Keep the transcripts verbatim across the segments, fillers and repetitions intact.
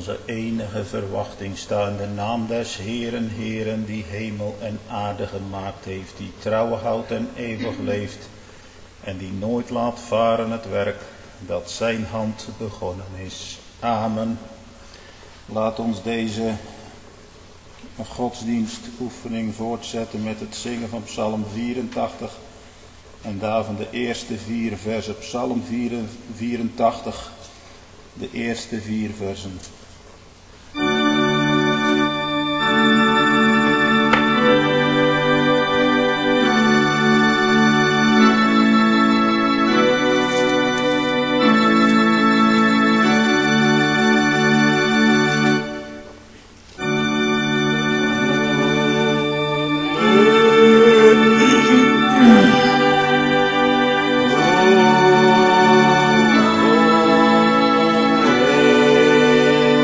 onze enige verwachting sta in de naam des Heeren, Heeren, die hemel en aarde gemaakt heeft, die trouw houdt en eeuwig leeft, en die nooit laat varen het werk dat zijn hand begonnen is. Amen. Laat ons deze godsdienstoefening voortzetten met het zingen van Psalm vierentachtig. En daarvan de eerste vier versen. Psalm vierentachtig, de eerste vier versen. Oh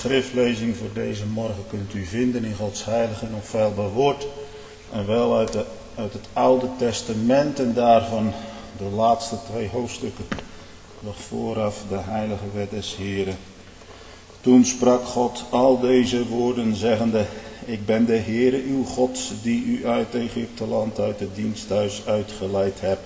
schriftlezing voor deze morgen kunt u vinden in Gods heilige en onfeilbaar woord. En wel uit, de, uit het Oude Testament en daarvan de laatste twee hoofdstukken. Nog vooraf de heilige wet des Heren. Toen sprak God al deze woorden zeggende: Ik ben de Heere uw God die u uit Egypte land uit het diensthuis uitgeleid hebt.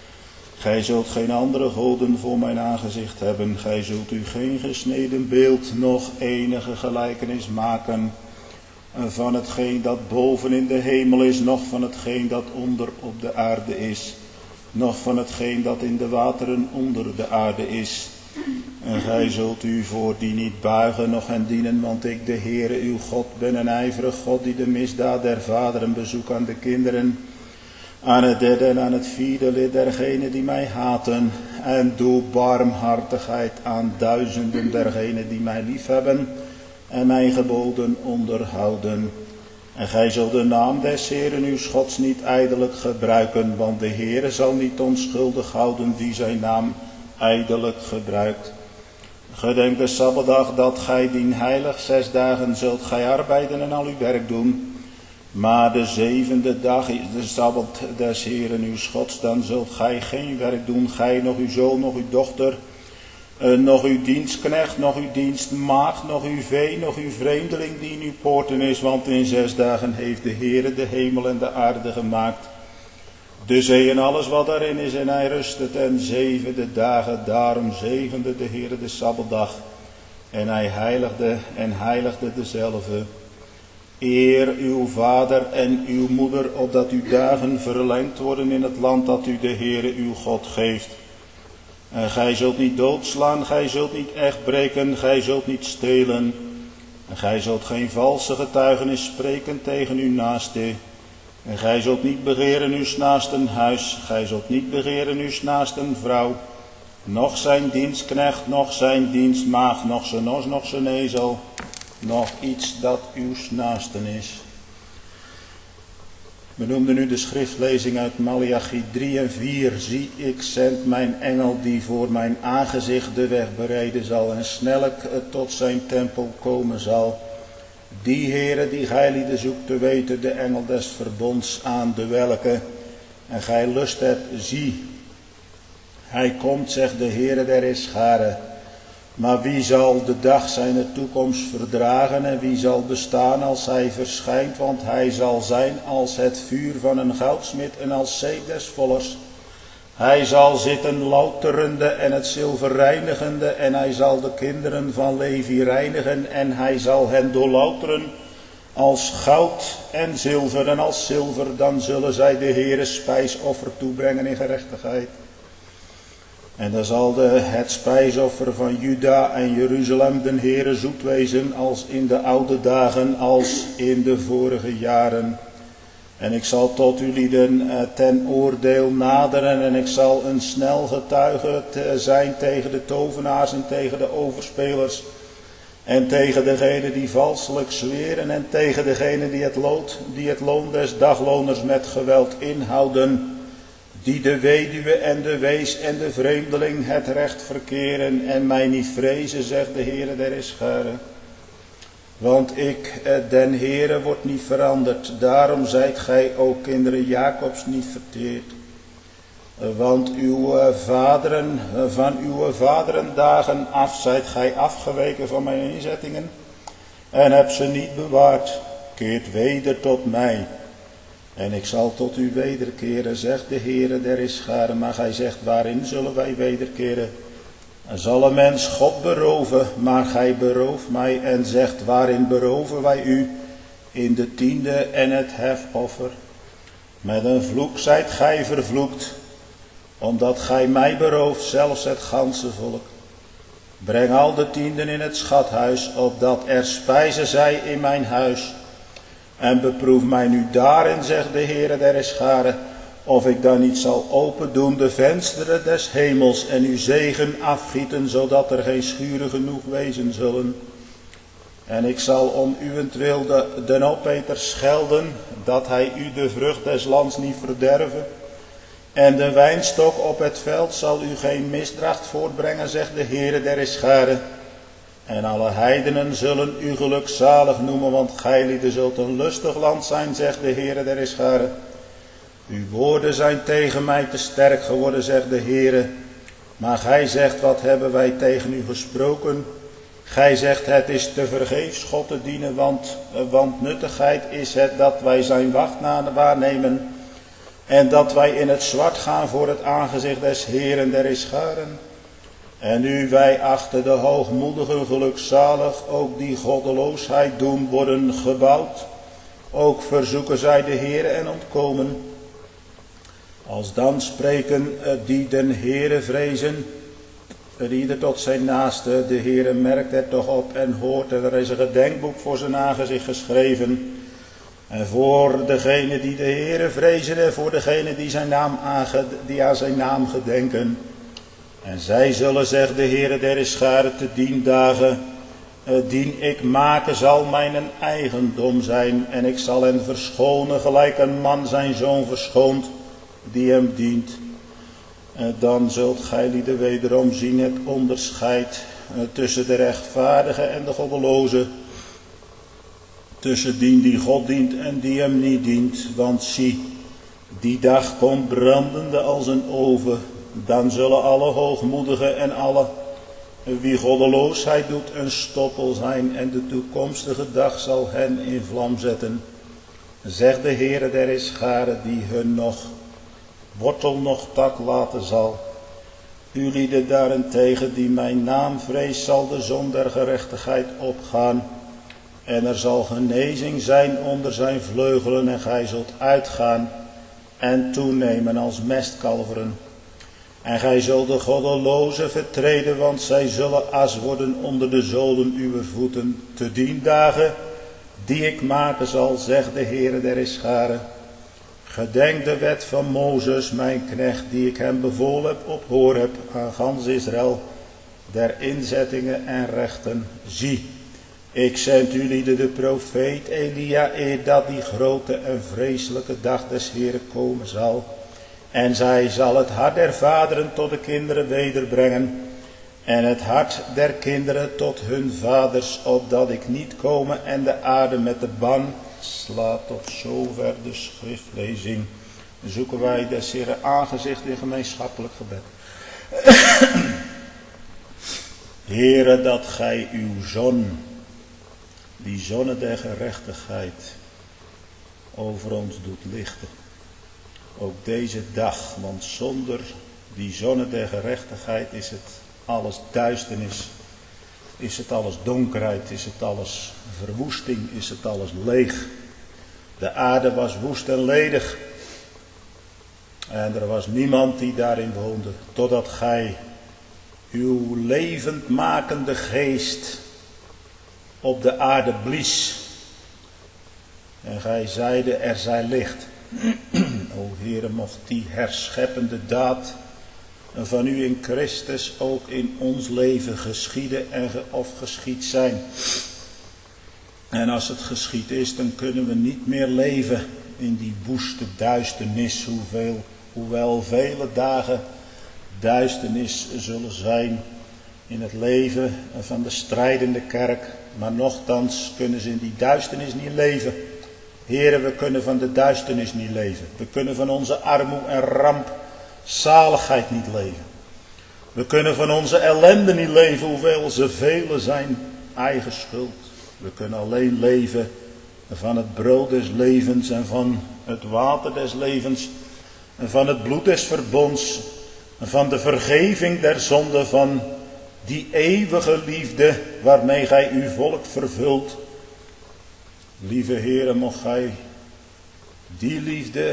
Gij zult geen andere goden voor mijn aangezicht hebben. Gij zult u geen gesneden beeld, noch enige gelijkenis maken van hetgeen dat boven in de hemel is, noch van hetgeen dat onder op de aarde is, noch van hetgeen dat in de wateren onder de aarde is. En gij zult u voor die niet buigen, noch hen dienen, want ik, de Heere uw God, ben een ijverig God die de misdaad der vaderen bezoekt aan de kinderen, aan het derde en aan het vierde lid dergenen die mij haten, en doe barmhartigheid aan duizenden dergenen die mij liefhebben en mijn geboden onderhouden. En gij zult de naam des Heeren uw Gods niet ijdelijk gebruiken, want de Heere zal niet onschuldig houden die zijn naam ijdelijk gebruikt. Gedenk de Sabbatdag dat gij dien heilig, zes dagen zult gij arbeiden en al uw werk doen. Maar de zevende dag is de Sabbat des Heeren uw Gods, dan zult gij geen werk doen, gij, nog uw zoon, nog uw dochter, uh, nog uw dienstknecht, nog uw dienstmaagd, nog uw vee, nog uw vreemdeling die in uw poorten is, want in zes dagen heeft de Heere de hemel en de aarde gemaakt, de zee en alles wat daarin is, en hij rustte ten zevende dagen. Daarom zegende de Heere de Sabbatdag, en hij heiligde en heiligde dezelfde. Eer uw vader en uw moeder, opdat uw dagen verlengd worden in het land dat u de Heere uw God geeft. En gij zult niet doodslaan, gij zult niet echt breken, gij zult niet stelen. En gij zult geen valse getuigenis spreken tegen uw naaste. En gij zult niet begeren uw naasten huis, gij zult niet begeren uw naasten vrouw, noch zijn dienstknecht, noch zijn dienstmaagd, noch zijn os, noch zijn ezel, nog iets dat uw naasten is. We noemden nu de schriftlezing uit Maleachi drie en vier. Zie, ik zend mijn engel die voor mijn aangezicht de weg bereiden zal en snellijk tot zijn tempel komen zal. Die Heere die gij lieden zoekt te weten, de engel des verbonds aan de welke en gij lust hebt, zie. Hij komt, zegt de Heere der Heerscharen. Maar wie zal de dag zijner toekomst verdragen en wie zal bestaan als hij verschijnt, want hij zal zijn als het vuur van een goudsmid en als zeep des vollers. Hij zal zitten louterende en het zilver reinigende en hij zal de kinderen van Levi reinigen en hij zal hen doorlouteren als goud en zilver en als zilver, dan zullen zij de Heere spijsoffer toebrengen in gerechtigheid. En dan zal de, het spijsoffer van Juda en Jeruzalem den Heere zoet wezen als in de oude dagen, als in de vorige jaren. En ik zal tot u lieden ten oordeel naderen en ik zal een snel getuige zijn tegen de tovenaars en tegen de overspelers. En tegen degene die valselijk zweren en tegen degene die het, lood, die het loon des dagloners met geweld inhouden. Die de weduwe en de wees en de vreemdeling het recht verkeren en mij niet vrezen, zegt de Heere der Heerscharen. Want ik, den Heere, word niet veranderd. Daarom zijt gij, o kinderen Jacobs, niet verteerd. Want uw vaderen, van uw vaderen dagen af zijt gij afgeweken van mijn inzettingen en hebt ze niet bewaard. Keert weder tot mij. En ik zal tot u wederkeren, zegt de Heere der Heerscharen. Maar gij zegt, waarin zullen wij wederkeren? Zal een mens God beroven, maar gij berooft mij en zegt, waarin beroven wij u? In de tiende en het hefoffer. Met een vloek zijt gij vervloekt, omdat gij mij berooft, zelfs het ganse volk. Breng al de tienden in het schathuis, opdat er spijze zij in mijn huis. En beproef mij nu daarin, zegt de Heere der Heerscharen, of ik dan niet zal open doen de vensteren des hemels en uw zegen afgieten, zodat er geen schuren genoeg wezen zullen. En ik zal om uwentwil de, den opeter schelden, dat hij u de vrucht des lands niet verderven. En de wijnstok op het veld zal u geen misdracht voortbrengen, zegt de Heere der Heerscharen. En alle heidenen zullen u gelukzalig noemen, want gij zult een lustig land zijn, zegt de Heere der Heerscharen. Uw woorden zijn tegen mij te sterk geworden, zegt de Heere. Maar gij zegt, wat hebben wij tegen u gesproken? Gij zegt, het is te vergeefs God te dienen, want, want nuttigheid is het dat wij zijn wacht waarnemen. En dat wij in het zwart gaan voor het aangezicht des Heeren der Heerscharen. En nu wij achter de hoogmoedigen gelukzalig, ook die goddeloosheid doen, worden gebouwd. Ook verzoeken zij de Heere en ontkomen. Als dan spreken die den Heere vrezen, ieder tot zijn naaste, de Heere merkt het toch op en hoort, en er is een gedenkboek voor zijn aangezicht geschreven. En voor degene die de Heere vrezen en voor degene die, zijn naam aange, die aan zijn naam gedenken. En zij zullen, zegt de Heere der Heerscharen, te dien dagen, dien ik maken zal mijn eigendom zijn. En ik zal hen verschonen, gelijk een man zijn zoon verschoont, die hem dient. En dan zult gij lieden wederom zien het onderscheid tussen de rechtvaardige en de goddeloze. Tussen die die God dient en die hem niet dient. Want zie, die dag komt brandende als een oven. Dan zullen alle hoogmoedigen en alle wie goddeloosheid doet een stoppel zijn. En de toekomstige dag zal hen in vlam zetten. Zegt de Heere der Heerscharen, die hun nog wortel nog tak laten zal. U lieden daarentegen die mijn naam vreest, zal de zon der gerechtigheid opgaan. En er zal genezing zijn onder zijn vleugelen en gij zult uitgaan en toenemen als mestkalveren. En gij zult de goddelozen vertreden, want zij zullen as worden onder de zolen uw voeten. Te dien dagen die ik maken zal, zegt de Heere der Heerscharen. Gedenk de wet van Mozes, mijn knecht, die ik hem bevolen heb op Horeb aan gans Israël, der inzettingen en rechten. Zie, ik zend u lieden de profeet Elia, eer dat die grote en vreselijke dag des Heeren komen zal. En zij zal het hart der vaderen tot de kinderen wederbrengen, en het hart der kinderen tot hun vaders, opdat ik niet komen en de aarde met de ban slaat. Tot zover de schriftlezing. Zoeken wij des Heeren aangezicht in gemeenschappelijk gebed. Heere, dat gij uw zon, die zonne der gerechtigheid, over ons doet lichten. Ook deze dag, want zonder die zonne der gerechtigheid is het alles duisternis. Is het alles donkerheid, is het alles verwoesting, is het alles leeg. De aarde was woest en ledig. En er was niemand die daarin woonde, totdat gij uw levendmakende geest op de aarde blies. En gij zeide, er zij licht. O Heere, mocht die herscheppende daad van u in Christus ook in ons leven geschieden en ge, of geschied zijn. En als het geschied is, dan kunnen we niet meer leven in die woeste duisternis, hoeveel, hoewel vele dagen duisternis zullen zijn in het leven van de strijdende kerk. Maar nochtans kunnen ze in die duisternis niet leven. Heren, we kunnen van de duisternis niet leven. We kunnen van onze armoede en rampzaligheid niet leven. We kunnen van onze ellende niet leven, hoewel ze vele zijn, eigen schuld. We kunnen alleen leven van het brood des levens en van het water des levens. En van het bloed des verbonds. En van de vergeving der zonde, van die eeuwige liefde waarmee gij uw volk vervult. Lieve Heere, mocht gij die liefde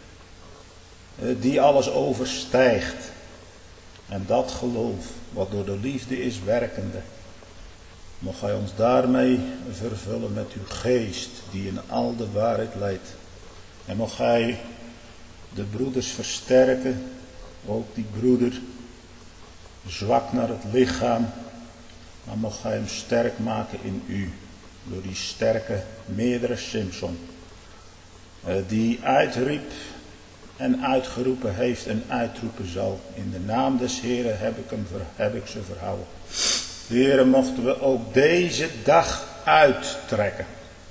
die alles overstijgt. En dat geloof wat door de liefde is werkende. Mocht gij ons daarmee vervullen met uw geest die in al de waarheid leidt. En mocht gij de broeders versterken, ook die broeder zwak naar het lichaam. Maar mocht gij hem sterk maken in u. Door die sterke meerdere Simson. Die uitriep en uitgeroepen heeft en uitroepen zal. In de naam des Heren heb ik, hem, heb ik ze verhouden. Heere, mochten we ook deze dag uittrekken.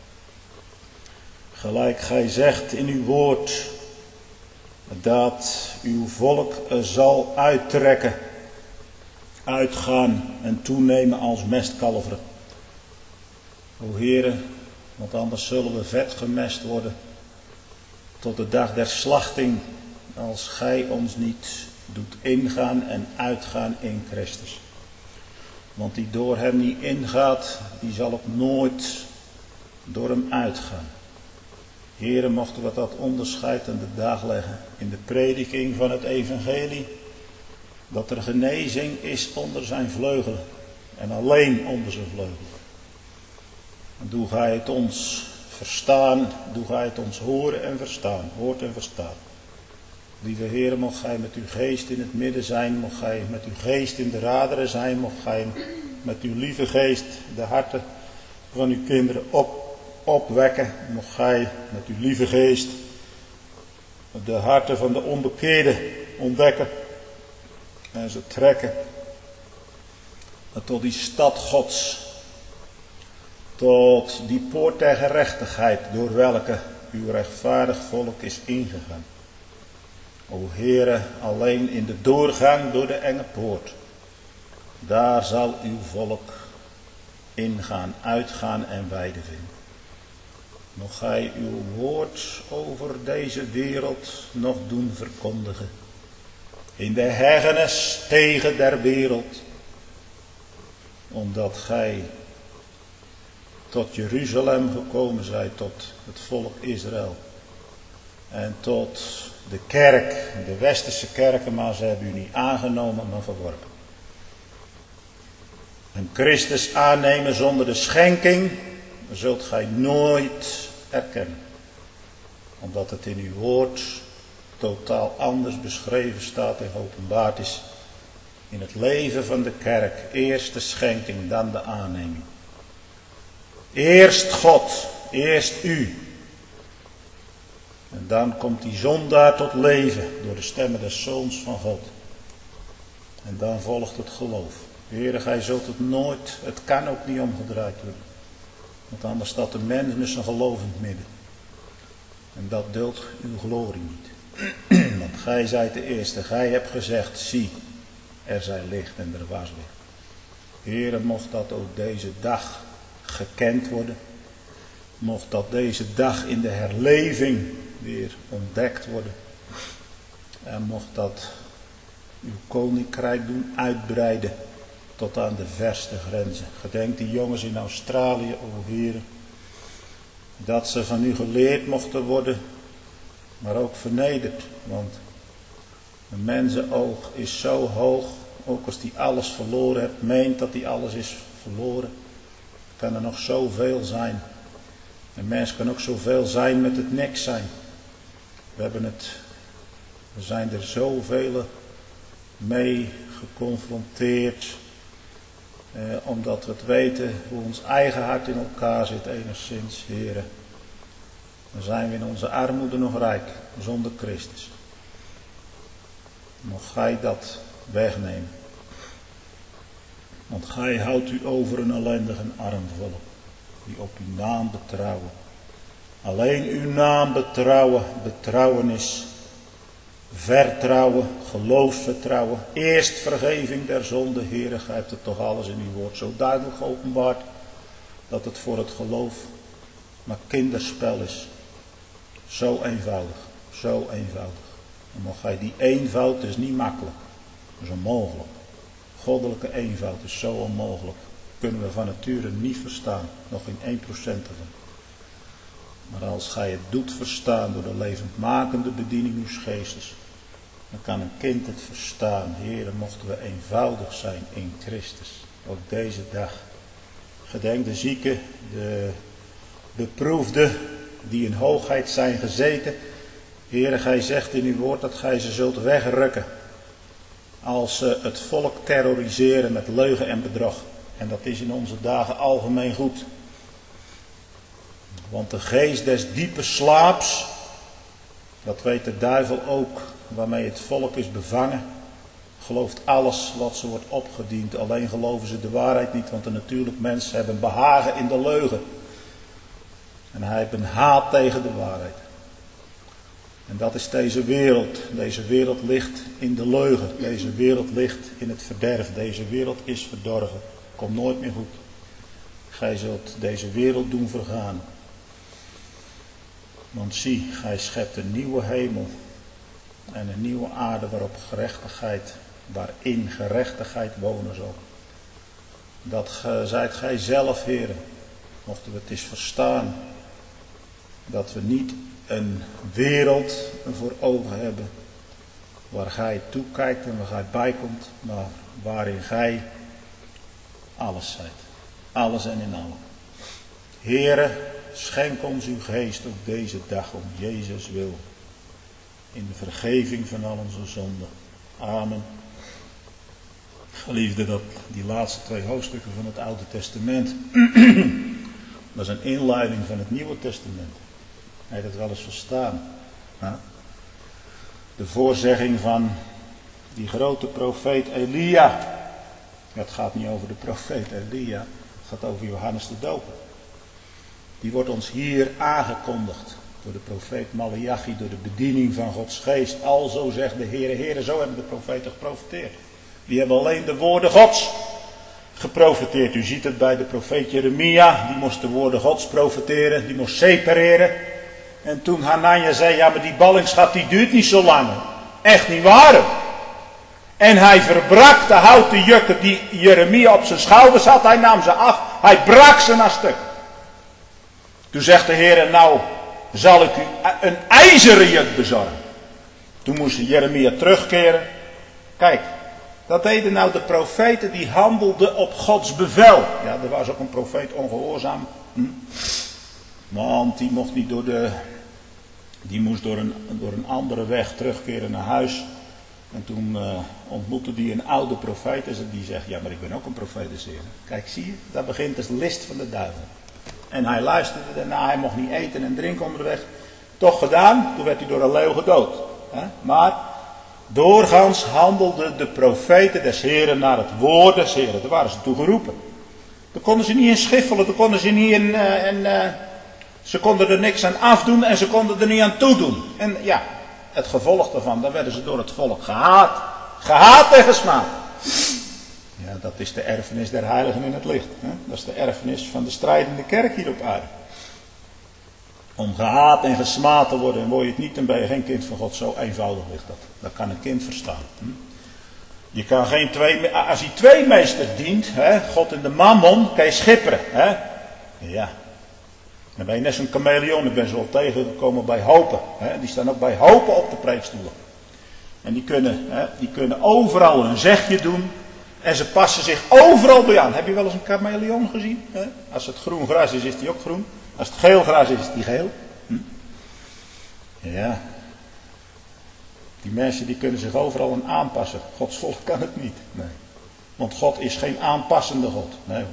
Gelijk gij zegt in uw woord, dat uw volk zal uittrekken, uitgaan en toenemen als mestkalveren. O Heere, want anders zullen we vet gemest worden tot de dag der slachting, als gij ons niet doet ingaan en uitgaan in Christus. Want die door hem niet ingaat, die zal ook nooit door hem uitgaan. Heere, mochten we dat onderscheid aan de dag leggen in de prediking van het evangelie, dat er genezing is onder zijn vleugelen en alleen onder zijn vleugelen. En doe gij het ons verstaan, doe gij het ons horen en verstaan, hoort en verstaan. Lieve Heere, mocht gij met uw geest in het midden zijn, mocht gij met uw geest in de raderen zijn, mocht gij met uw lieve geest de harten van uw kinderen op, opwekken, mocht gij met uw lieve geest de harten van de onbekeerden ontdekken en ze trekken tot die stad Gods, tot die poort der gerechtigheid door welke uw rechtvaardig volk is ingegaan. O Heere, alleen in de doorgang door de enge poort, daar zal uw volk ingaan, uitgaan en weide vinden. Mocht gij uw woord over deze wereld nog doen verkondigen, in de heggenis tegen der wereld, omdat gij tot Jeruzalem gekomen zijt, tot het volk Israël en tot de kerk, de westerse kerken, maar ze hebben u niet aangenomen, maar verworpen. En Christus aannemen zonder de schenking, zult gij nooit erkennen. Omdat het in uw woord totaal anders beschreven staat en geopenbaard is. In het leven van de kerk, eerst de schenking, dan de aanneming. Eerst God, eerst u. En dan komt die zondaar tot leven door de stemmen des Zoons van God. En dan volgt het geloof. Heere, gij zult het nooit, het kan ook niet omgedraaid worden. Want anders staat de mens met zijn gelovend midden. En dat duldt uw glorie niet. Want gij zijt de eerste, gij hebt gezegd, zie, er zij licht en er was licht. Heere, mocht dat ook deze dag gekend worden. Mocht dat deze dag in de herleving weer ontdekt worden. En mocht dat uw koninkrijk doen uitbreiden tot aan de verste grenzen. Gedenk die jongens in Australië, o Heere, dat ze van u geleerd mochten worden, maar ook vernederd. Want een mensenoog is zo hoog, ook als die alles verloren hebt, meent dat die alles is verloren, kan er nog zoveel zijn. Een mens kan ook zoveel zijn met het niks zijn. We hebben het, we zijn er zoveel mee geconfronteerd, eh, omdat we het weten hoe ons eigen hart in elkaar zit enigszins, Heere. Dan zijn we in onze armoede nog rijk, zonder Christus. Mocht gij dat wegnemen. Want gij houdt u over een ellendig en arm volk, die op uw naam betrouwen. Alleen uw naam betrouwen, betrouwenis, vertrouwen, geloofsvertrouwen, eerst vergeving der zonde. Heere, gij hebt het toch alles in uw woord zo duidelijk geopenbaard, dat het voor het geloof maar kinderspel is. Zo eenvoudig, zo eenvoudig. En mocht gij die eenvoud, is niet makkelijk, dat is onmogelijk. Goddelijke eenvoud is zo onmogelijk. Kunnen we van nature niet verstaan, nog in één procent ervan. Maar als gij het doet verstaan door de levendmakende bediening uws geestes, dan kan een kind het verstaan. Heere, mochten we eenvoudig zijn in Christus, ook deze dag. Gedenk de zieken, de beproefden, die in hoogheid zijn gezeten. Heere, gij zegt in uw woord dat gij ze zult wegrukken, als ze het volk terroriseren met leugen en bedrog. En dat is in onze dagen algemeen goed. Want de geest des diepe slaaps, dat weet de duivel ook, waarmee het volk is bevangen. gelooft alles wat ze wordt opgediend. Alleen geloven ze de waarheid niet, want een natuurlijk mens heeft een behagen in de leugen. En hij heeft een haat tegen de waarheid. En dat is deze wereld. Deze wereld ligt in de leugen. Deze wereld ligt in het verderf. Deze wereld is verdorven. Komt nooit meer goed. Gij zult deze wereld doen vergaan. Want zie, gij schept een nieuwe hemel en een nieuwe aarde waarop gerechtigheid, waarin gerechtigheid wonen zal. Dat ge, zijt gij zelf, heren, mochten we het eens verstaan, dat we niet een wereld voor ogen hebben waar gij toekijkt en waar gij bijkomt, maar waarin gij alles zijt. Alles en in allen. Heere, schenk ons uw geest op deze dag om Jezus wil. In de vergeving van al onze zonden. Amen. Geliefde, dat die laatste twee hoofdstukken van het Oude Testament. Dat is een inleiding van het Nieuwe Testament. Heb je dat wel eens verstaan? Ja. De voorzegging van die grote profeet Elia. Het gaat niet over de profeet Elia. Het gaat over Johannes de Doper. Die wordt ons hier aangekondigd. Door de profeet Maleachi. Door de bediening van Gods geest. Alzo zegt de Heere. Heere, zo hebben de profeten geprofeteerd. Die hebben alleen de woorden Gods geprofeteerd. U ziet het bij de profeet Jeremia. Die moest de woorden Gods profeteren. Die moest separeren. En toen Hanania zei. Ja, maar die ballingschap die duurt niet zo lang. Echt niet waar. En hij verbrak de houten jukken die Jeremia op zijn schouders had. Hij nam ze af. Hij brak ze naar stuk. Toen zegt de Heer, nou zal ik u een ijzeren juk bezorgen. Toen moest Jeremia terugkeren. Kijk, dat deden nou de profeten die handelden op Gods bevel. Ja, er was ook een profeet ongehoorzaam. Hm? Want die mocht niet door de... Die moest door een, door een andere weg terugkeren naar huis. En toen uh, ontmoette hij een oude profeet. En die zegt, ja, maar ik ben ook een profeet. Kijk, zie je, daar begint de list van de duivel. En hij luisterde daarna, hij mocht niet eten en drinken onderweg. Toch gedaan, toen werd hij door een leeuw gedood. He? Maar doorgaans handelden de profeten des Heren naar het woord des Heren. Daar waren ze toe geroepen. Daar konden ze niet in schiffelen, daar konden ze niet in... Uh, in uh, ze konden er niks aan afdoen en ze konden er niet aan toedoen. En ja, het gevolg daarvan, dan werden ze door het volk gehaat. Gehaat en gesmaad. Ja, dat is de erfenis der heiligen in het licht. Hè? Dat is de erfenis van de strijdende kerk hier op aarde. Om gehaat en gesmaad te worden, en word je het niet, dan ben je geen kind van God. Zo eenvoudig ligt dat. Dat kan een kind verstaan. Hm? Je kan geen twee, als hij twee meesters dient, hè, God en de mammon, kan je schipperen. Hè? Ja. Dan ben je net zo'n chameleon. Ik ben ze wel tegengekomen bij hopen. Hè? Die staan ook bij hopen op de preekstoelen. En die kunnen, hè, die kunnen overal een zegje doen. En ze passen zich overal bij aan. Heb je wel eens een chameleon gezien? Hè? Als het groen gras is, is die ook groen. Als het geel gras is, is die geel. Hm? Ja. Die mensen die kunnen zich overal aan aanpassen. Gods volk kan het niet. Nee. Want God is geen aanpassende God. Nee hoor.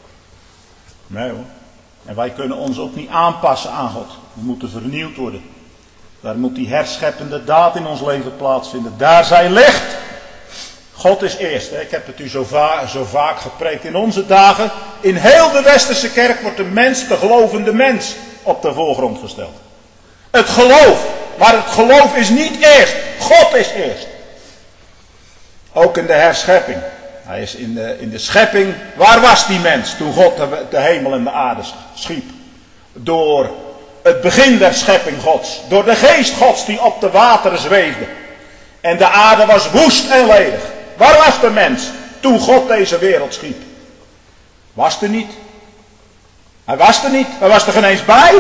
Nee hoor. En wij kunnen ons ook niet aanpassen aan God. We moeten vernieuwd worden. Daar moet die herscheppende daad in ons leven plaatsvinden. Daar zij ligt. God is eerst. Hè. Ik heb het u zo, va- zo vaak gepreekt in onze dagen. In heel de westerse kerk wordt de mens, de gelovende mens, op de voorgrond gesteld. Het geloof. Maar het geloof is niet eerst. God is eerst. Ook in de herschepping. Hij is in de, in de schepping. Waar was die mens toen God de, de hemel en de aarde schiep? Door het begin der schepping Gods. Door de geest Gods die op de wateren zweefde. En de aarde was woest en ledig. Waar was de mens toen God deze wereld schiep? Was er niet. Hij was er niet. Hij was er geen eens bij.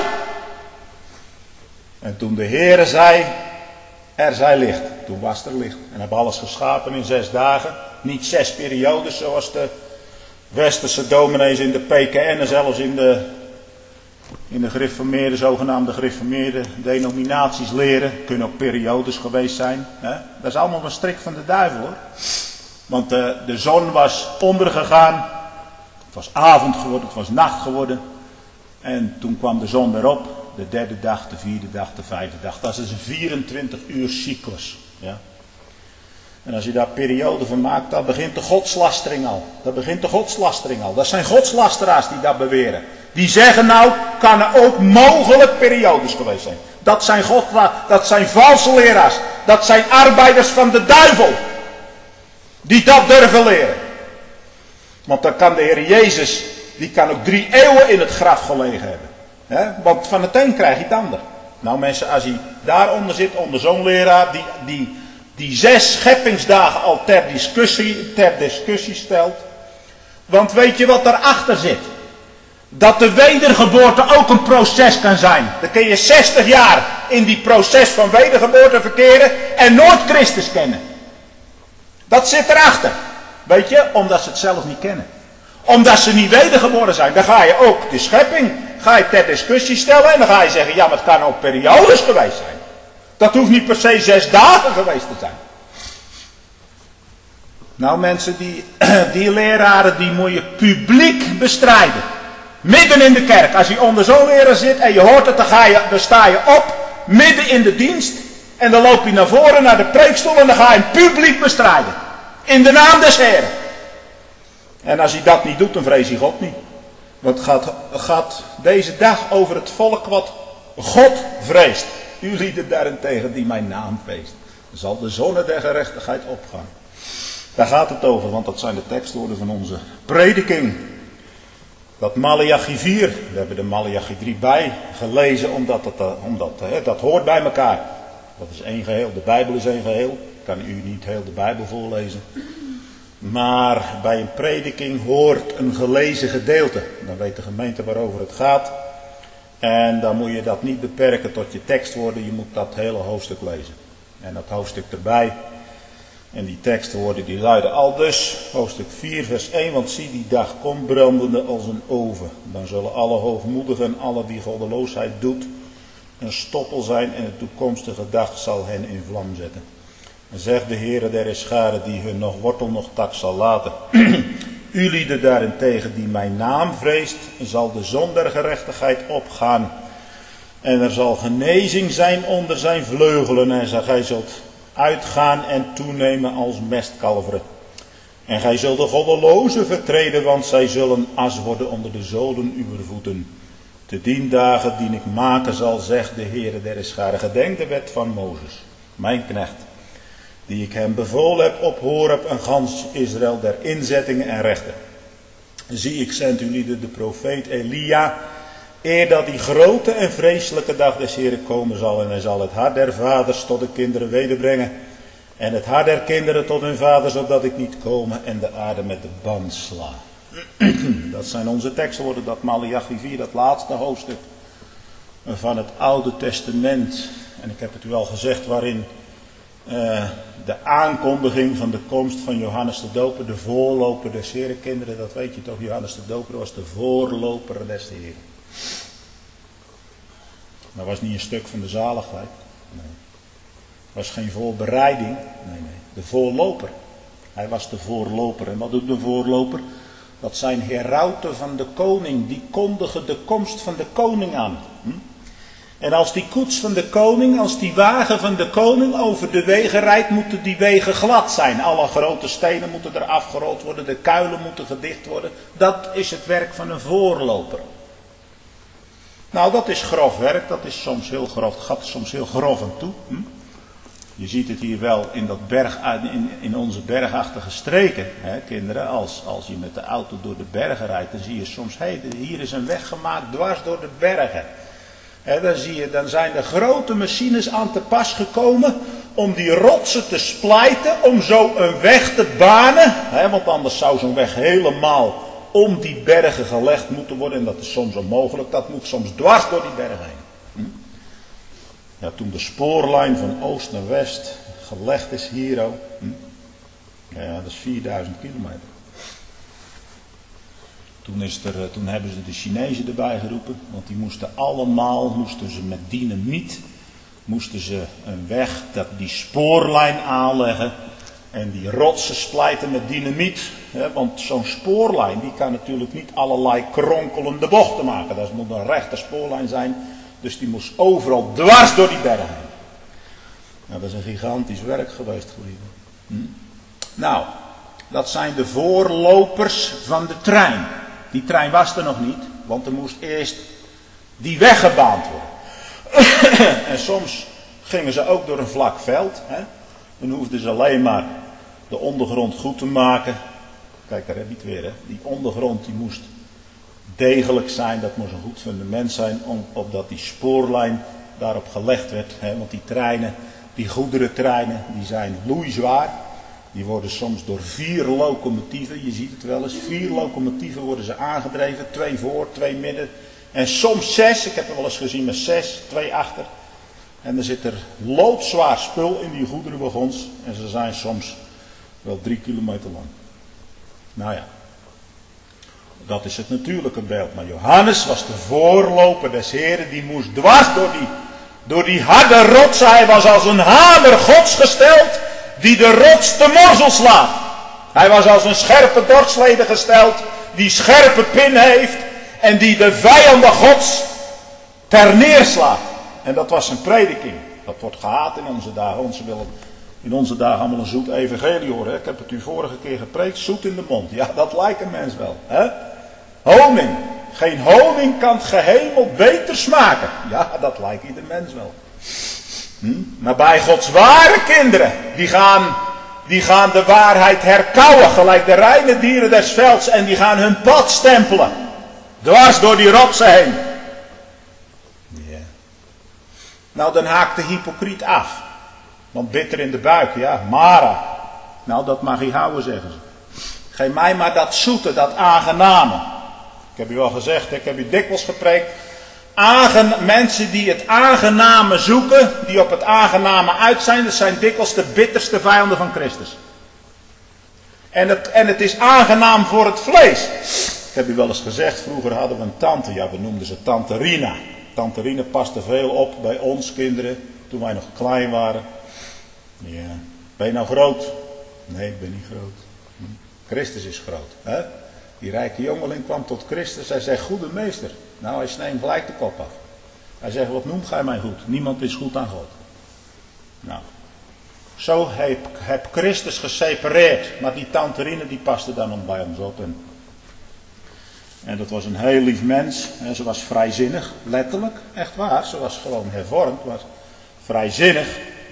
En toen de Heere zei, er zij licht. Toen was er licht. En hebben alles geschapen in zes dagen. Niet zes periodes zoals de westerse dominees in de P K N en zelfs in de, in de gereformeerde, zogenaamde gereformeerde denominaties leren. Kunnen ook periodes geweest zijn. Hè? Dat is allemaal een strik van de duivel hoor. Want de, de zon was ondergegaan. Het was avond geworden, het was nacht geworden. En toen kwam de zon erop. De derde dag, de vierde dag, de vijfde dag. Dat is een vierentwintig uur cyclus. Ja. En als je daar periode van maakt, dan begint de godslastering al. Dan begint de godslastering al. Dat zijn godslasteraars die dat beweren. Die zeggen nou, kan er ook mogelijk periodes geweest zijn. Dat zijn, God, dat zijn valse leraars. Dat zijn arbeiders van de duivel. Die dat durven leren. Want dan kan de Heer Jezus, die kan ook drie eeuwen in het graf gelegen hebben. He? Want van het een krijg je het ander. Nou mensen, als hij daaronder zit, onder zo'n leraar, die, die, die zes scheppingsdagen al ter discussie, ter discussie stelt. Want weet je wat daarachter zit? Dat de wedergeboorte ook een proces kan zijn. Dan kun je zestig jaar in die proces van wedergeboorte verkeren en nooit Christus kennen. Dat zit erachter. Weet je, omdat ze het zelf niet kennen. Omdat ze niet wedergeboren zijn. Dan ga je ook de schepping, ga je ter discussie stellen en dan ga je zeggen, ja maar het kan ook periodes geweest zijn. Dat hoeft niet per se zes dagen geweest te zijn. Nou mensen, die, die leraren die moet je publiek bestrijden. Midden in de kerk. Als je onder zo'n leraar zit en je hoort het, dan, ga je, dan sta je op. Midden in de dienst. En dan loop je naar voren naar de preekstoel en dan ga je hem publiek bestrijden. In de naam des Heren. En als hij dat niet doet, dan vrees hij God niet. Want het gaat, gaat deze dag over het volk wat God vreest. U lieden daarentegen die mijn naam feest. Dan zal de zonne der gerechtigheid opgaan. Daar gaat het over, want dat zijn de tekstwoorden van onze prediking. Dat Maleachi vier, we hebben de Maleachi drie bij gelezen, omdat dat, omdat, hè, dat hoort bij elkaar. Dat is één geheel, de Bijbel is één geheel. Ik kan u niet heel de Bijbel voorlezen. Maar bij een prediking hoort een gelezen gedeelte. Dan weet de gemeente waarover het gaat. En dan moet je dat niet beperken tot je tekstwoorden, je moet dat hele hoofdstuk lezen. En dat hoofdstuk erbij. En die tekstwoorden die luiden aldus, hoofdstuk vier vers één, want zie die dag komt brandende als een oven. Dan zullen alle hoogmoedigen en alle wie goddeloosheid doet een stoppel zijn en de toekomstige dag zal hen in vlam zetten. En zegt de Heere der Heerscharen die hun nog wortel nog tak zal laten. U lieden daarentegen die mijn naam vreest, zal de zon der gerechtigheid opgaan. En er zal genezing zijn onder zijn vleugelen en gij zult uitgaan en toenemen als mestkalveren. En gij zult de goddelozen vertreden, want zij zullen as worden onder de zolen uwer voeten. Te dien dagen dien ik maken zal, zegt de Heere der Heerscharen. Gedenk de wet van Mozes, mijn knecht, die ik hem bevolen heb op Horeb en gans Israël der inzettingen en rechten. Zie, ik zend u lieden de profeet Elia, eer dat die grote en vreselijke dag des Heeren komen zal. En hij zal het hart der vaders tot de kinderen wederbrengen. En het hart der kinderen tot hun vaders, opdat ik niet komen en de aarde met de band sla. Dat zijn onze tekstwoorden, dat Maleachi vier, dat laatste hoofdstuk van het Oude Testament. En ik heb het u al gezegd, waarin uh, de aankondiging van de komst van Johannes de Doper, de voorloper des Heeren, kinderen, dat weet je toch, Johannes de Doper was de voorloper des Heeren. Dat was niet een stuk van de zaligheid. Nee. Was geen voorbereiding. Nee, nee. De voorloper. Hij was de voorloper. En wat doet de voorloper? Dat zijn herauten van de koning. Die kondigen de komst van de koning aan. Hm? En als die koets van de koning, als die wagen van de koning over de wegen rijdt, moeten die wegen glad zijn. Alle grote stenen moeten er afgerold worden. De kuilen moeten gedicht worden. Dat is het werk van een voorloper. Nou, dat is grof werk, dat is soms heel grof, het gaat soms heel grof aan toe. Hm? Je ziet het hier wel in, dat berg, in, in onze bergachtige streken, hè, kinderen. Als, als je met de auto door de bergen rijdt, dan zie je soms, hé, hey, hier is een weg gemaakt dwars door de bergen. Hè, dan, zie je, dan zijn er grote machines aan te pas gekomen om die rotsen te splijten, om zo een weg te banen. Hè, want anders zou zo'n weg helemaal om die bergen gelegd moeten worden. En dat is soms onmogelijk. Dat moet soms dwars door die bergen heen. Hm? Ja, toen de spoorlijn van oost naar west gelegd is hier ook. Hm? Ja, dat is vierduizend kilometer. Toen, is er, toen hebben ze de Chinezen erbij geroepen. Want die moesten allemaal, moesten ze met dynamiet, moesten ze een weg, dat, die spoorlijn aanleggen. En die rotsen splijten met dynamiet. Hè, want zo'n spoorlijn die kan natuurlijk niet allerlei kronkelende bochten maken. Dat moet een rechte spoorlijn zijn. Dus die moest overal dwars door die bergen heen. Nou, dat is een gigantisch werk geweest, geliefden. Hm? Nou, dat zijn de voorlopers van de trein. Die trein was er nog niet, want er moest eerst die weg gebaand worden. En soms gingen ze ook door een vlak veld. Hè? Dan hoefden ze alleen maar de ondergrond goed te maken. Kijk, daar heb je het weer. Hè? Die ondergrond die moest degelijk zijn. Dat moest een goed fundament zijn. Om, opdat die spoorlijn daarop gelegd werd. Hè? Want die treinen, die goederentreinen, die zijn loeizwaar. Die worden soms door vier locomotieven. Je ziet het wel eens. Vier locomotieven worden ze aangedreven. Twee voor, twee midden. En soms zes. Ik heb er wel eens gezien met zes. Twee achter. En er zit er loodzwaar spul in die goederenwagons. En ze zijn soms wel drie kilometer lang. Nou ja. Dat is het natuurlijke beeld. Maar Johannes was de voorloper des Heren. Die moest dwars door die, door die harde rotsen. Hij was als een hamer Gods gesteld. Die de rots te morzel slaat. Hij was als een scherpe dorpsleden gesteld. Die scherpe pin heeft. En die de vijanden Gods ter neerslaat. En dat was zijn prediking. Dat wordt gehaat in onze dagen. Onze willen in onze dagen allemaal een zoet evangelie horen. Ik heb het u vorige keer gepreekt. Zoet in de mond. Ja, dat lijkt een mens wel. Hè? Honing. Geen honing kan het gehemel beter smaken. Ja, dat lijkt ieder mens wel. Hm? Maar bij Gods ware kinderen. Die gaan, die gaan de waarheid herkauwen. Gelijk de reine dieren des velds. En die gaan hun pad stempelen. Dwars door die rotsen heen. Ja. Nou, dan haakt de hypocriet af. Want bitter in de buik, ja, Mara. Nou, dat mag hij houden, zeggen ze. Geef mij maar dat zoete, dat aangename. Ik heb u al gezegd, ik heb u dikwijls gepreekt. Aangen, mensen die het aangename zoeken, die op het aangename uit zijn, dat zijn dikwijls de bitterste vijanden van Christus. En het, en het is aangenaam voor het vlees. Ik heb u wel eens gezegd, vroeger hadden we een tante, ja, we noemden ze tante Rina. Tante Rina paste veel op bij ons kinderen, toen wij nog klein waren. Ja, ben je nou groot? Nee, ik ben niet groot. Hm. Christus is groot. Hè? Die rijke jongeling kwam tot Christus. Hij zegt, goede meester. Nou, hij sneed hem gelijk de kop af. Hij zegt, wat noemt gij mij goed? Niemand is goed aan God. Nou, zo heb, heb Christus gesepareerd. Maar die tante Rine, die paste dan om bij ons op. En, en dat was een heel lief mens. En ze was vrijzinnig, letterlijk. Echt waar, ze was gewoon hervormd. Was vrijzinnig.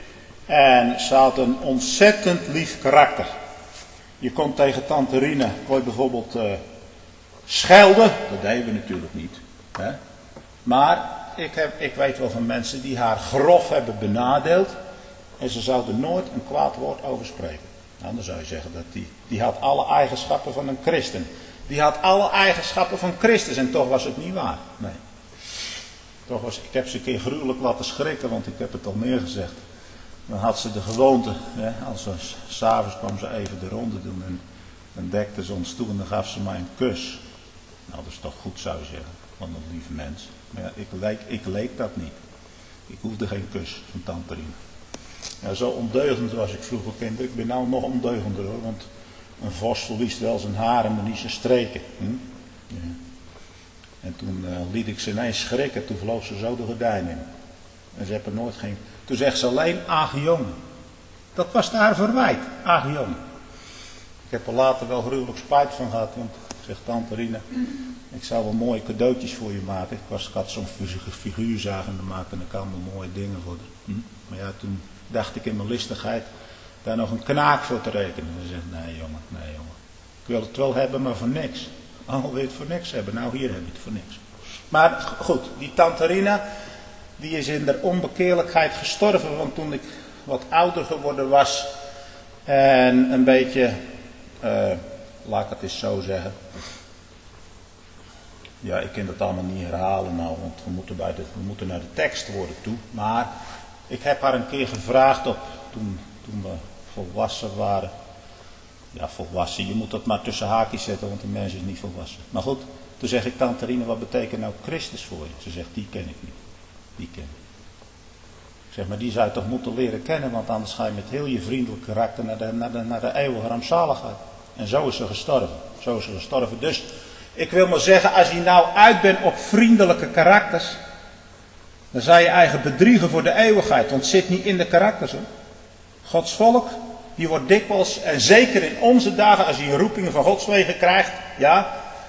En ze had een ontzettend lief karakter. Je kon tegen tante Rine, kon je bijvoorbeeld uh, schelden. Dat deden we natuurlijk niet. Hè? Maar ik, heb, ik weet wel van mensen die haar grof hebben benadeeld. En ze zouden nooit een kwaad woord over spreken. Nou, dan zou je zeggen dat die, die had alle eigenschappen van een christen. Die had alle eigenschappen van Christus. En toch was het niet waar. Nee. Toch was, ik heb ze een keer gruwelijk laten schrikken, want ik heb het al meer gezegd. Dan had ze de gewoonte, hè, als ze s'avonds kwam ze even de ronde doen en dan dekte ze ons toe en dan gaf ze mij een kus. Nou, dat is toch goed, zou je zeggen, van een lief mens. Maar ja, ik leek, ik leek dat niet. Ik hoefde geen kus van tante Rien. Ja, zo ondeugend was ik vroeger kind. Ik ben nou nog ondeugender hoor, want een vos verliest wel zijn haren, maar niet zijn streken. Hm? Ja. En toen uh, liet ik ze ineens schrikken, toen vloog ze zo de gordijn in. En ze hebben nooit geen... Toen zegt ze alleen, ach jongen. Dat was haar verwijt, ach jongen. Ik heb er later wel gruwelijk spijt van gehad, want zegt tante Rine, ik zou wel mooie cadeautjes voor je maken. Ik, was, ik had zo'n figuurzagende maken en ik kan wel mooie dingen voor hm? Maar ja, toen dacht ik in mijn listigheid daar nog een knaak voor te rekenen. En ze zegt, nee jongen, nee jongen. Ik wil het wel hebben, maar voor niks. Oh, wil je het voor niks hebben? Nou, hier heb je het voor niks. Maar goed, die tante Rina, die is in de onbekeerlijkheid gestorven. Want toen ik wat ouder geworden was en een beetje, uh, laat ik het eens zo zeggen. Ja, ik kan dat allemaal niet herhalen nou, want we moeten, bij de, we moeten naar de tekstwoorden toe. Maar ik heb haar een keer gevraagd op, toen, toen we volwassen waren. Ja, volwassen, je moet dat maar tussen haakjes zetten, want de mens is niet volwassen. Maar goed, toen zeg ik, tante Rine, wat betekent nou Christus voor je? Ze zegt, die ken ik niet. Die ken ik. Ik zeg, maar die zou je toch moeten leren kennen, want anders ga je met heel je vriendelijk karakter naar de, naar de, naar de eeuwige rampzaligheid. En zo is ze gestorven. Zo is ze gestorven. Dus, ik wil maar zeggen, als je nou uit bent op vriendelijke karakters, dan zou je eigen bedriegen voor de eeuwigheid, want het zit niet in de karakters hoor. Gods volk, die wordt dikwijls, en zeker in onze dagen, als je een roepingen van Gods wegen krijgt, ja,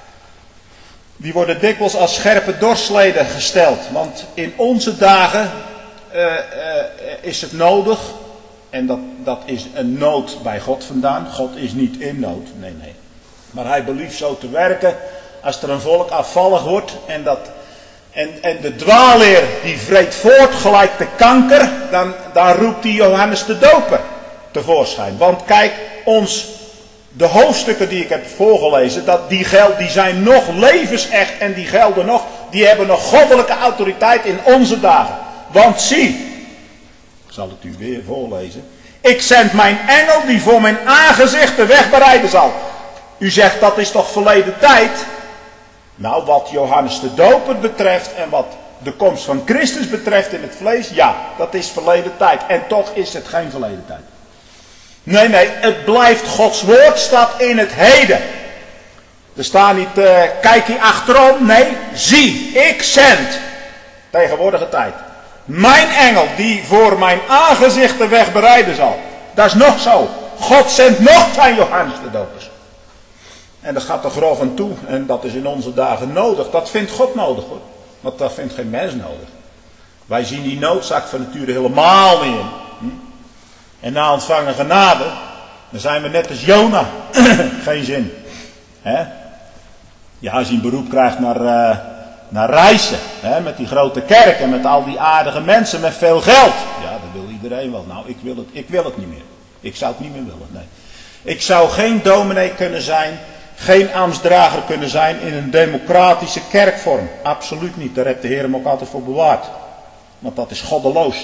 die worden dikwijls als scherpe dorsleden gesteld. Want in onze dagen uh, uh, is het nodig, en dat, dat is een nood bij God vandaan. God is niet in nood, nee, nee. Maar hij belieft zo te werken, als er een volk afvallig wordt, en, dat, en, en de dwaalleer die vreet voort gelijk de kanker, dan, dan roept hij Johannes de Doper tevoorschijn. Want kijk, ons, de hoofdstukken die ik heb voorgelezen, dat die, geld, die zijn nog levensecht en die gelden nog, die hebben nog goddelijke autoriteit in onze dagen. Want zie, ik zal het u weer voorlezen. Ik zend mijn engel die voor mijn aangezicht de weg bereiden zal. U zegt dat is toch verleden tijd? Nou, wat Johannes de Doper betreft en wat de komst van Christus betreft in het vlees, ja, dat is verleden tijd. En toch is het geen verleden tijd. Nee, nee, het blijft Gods woord, staat in het heden. Er staat niet, uh, kijk hier achterom, nee, zie, ik zend, tegenwoordige tijd. Mijn engel die voor mijn aangezicht de weg bereiden zal. Dat is nog zo. God zendt nog zijn Johannes de Dopers. En dat gaat er grof aan toe. En dat is in onze dagen nodig. Dat vindt God nodig hoor. Want dat vindt geen mens nodig. Wij zien die noodzaak van nature helemaal niet in. Hm? En na ontvangen genade, dan zijn we net als Jona. Geen zin. Hè? Ja, als je een beroep krijgt naar, uh, naar reizen. Hè? Met die grote kerk en met al die aardige mensen met veel geld. Ja, dat wil iedereen wel. Nou, ik wil het, ik wil het niet meer. Ik zou het niet meer willen. Nee. Ik zou geen dominee kunnen zijn. Geen ambtsdrager kunnen zijn in een democratische kerkvorm. Absoluut niet. Daar heeft de Heer hem ook altijd voor bewaard. Want dat is goddeloos.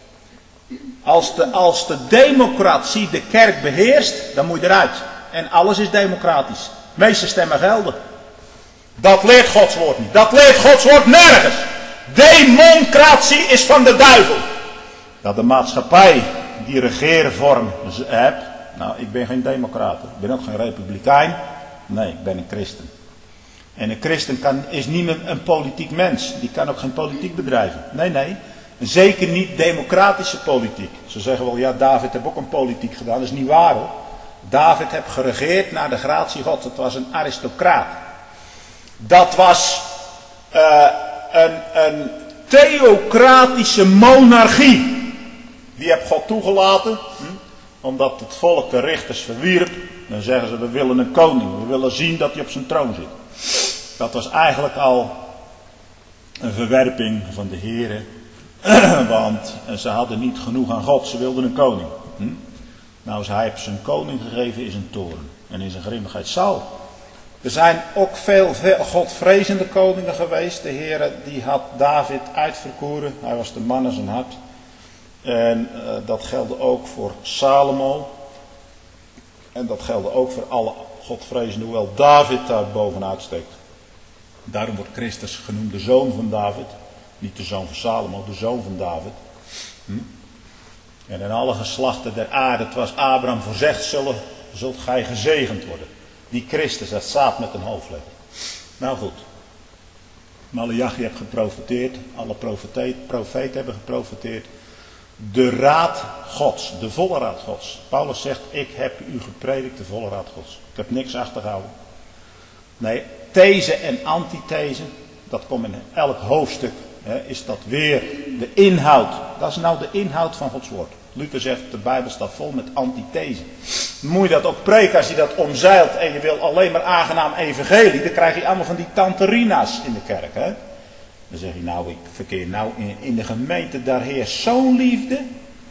Als de, als de democratie de kerk beheerst, dan moet je eruit. En alles is democratisch. De meeste stemmen gelden. Dat leert Gods woord niet. Dat leert Gods woord nergens. Democratie is van de duivel. Dat de maatschappij die regeervorm hebt. Nou, ik ben geen democraat. Ik ben ook geen republikein. Nee, ik ben een christen. En een christen kan, is niet meer een politiek mens. Die kan ook geen politiek bedrijven. Nee, nee. Zeker niet democratische politiek. Ze zeggen wel, ja, David heeft ook een politiek gedaan. Dat is niet waar hoor. David heeft geregeerd naar de gratie Gods. Dat was een aristocraat. Dat was uh, een, een theocratische monarchie. Die heeft God toegelaten. Hm? Omdat het volk de richters verwierp. Dan zeggen ze, we willen een koning. We willen zien dat hij op zijn troon zit. Dat was eigenlijk al een verwerping van de Here. Want ze hadden niet genoeg aan God. Ze wilden een koning. Hm? Nou, hij heeft zijn koning gegeven in zijn toorn. En in zijn grimmigheid zal. Er zijn ook veel, veel godvrezende koningen geweest. De Heere die had David uitverkoren. Hij was de man in zijn hart. En uh, dat geldde ook voor Salomo. En dat geldde ook voor alle godvrezenden, hoewel David daar bovenuit steekt. Daarom wordt Christus genoemd de zoon van David. Niet de zoon van Salomo, de zoon van David. Hm? En in alle geslachten der aarde, het was Abraham voorzegd, zullen, zult gij gezegend worden. Die Christus, dat staat met een hoofdletter. Nou goed. Maleachi heeft geprofeteerd, alle profeten hebben geprofeteerd. De raad Gods, de volle raad Gods. Paulus zegt, ik heb u gepredikt, de volle raad Gods. Ik heb niks achtergehouden. Nee, these en antithese, dat komt in elk hoofdstuk, hè, is dat weer de inhoud. Dat is nou de inhoud van Gods woord. Luther zegt, de Bijbel staat vol met antithese. Moet je dat ook preken als je dat omzeilt en je wil alleen maar aangenaam evangelie, dan krijg je allemaal van die tanterina's in de kerk, hè. Dan zeg je, nou, ik verkeer nou in, in de gemeente, daar heerst zo'n liefde.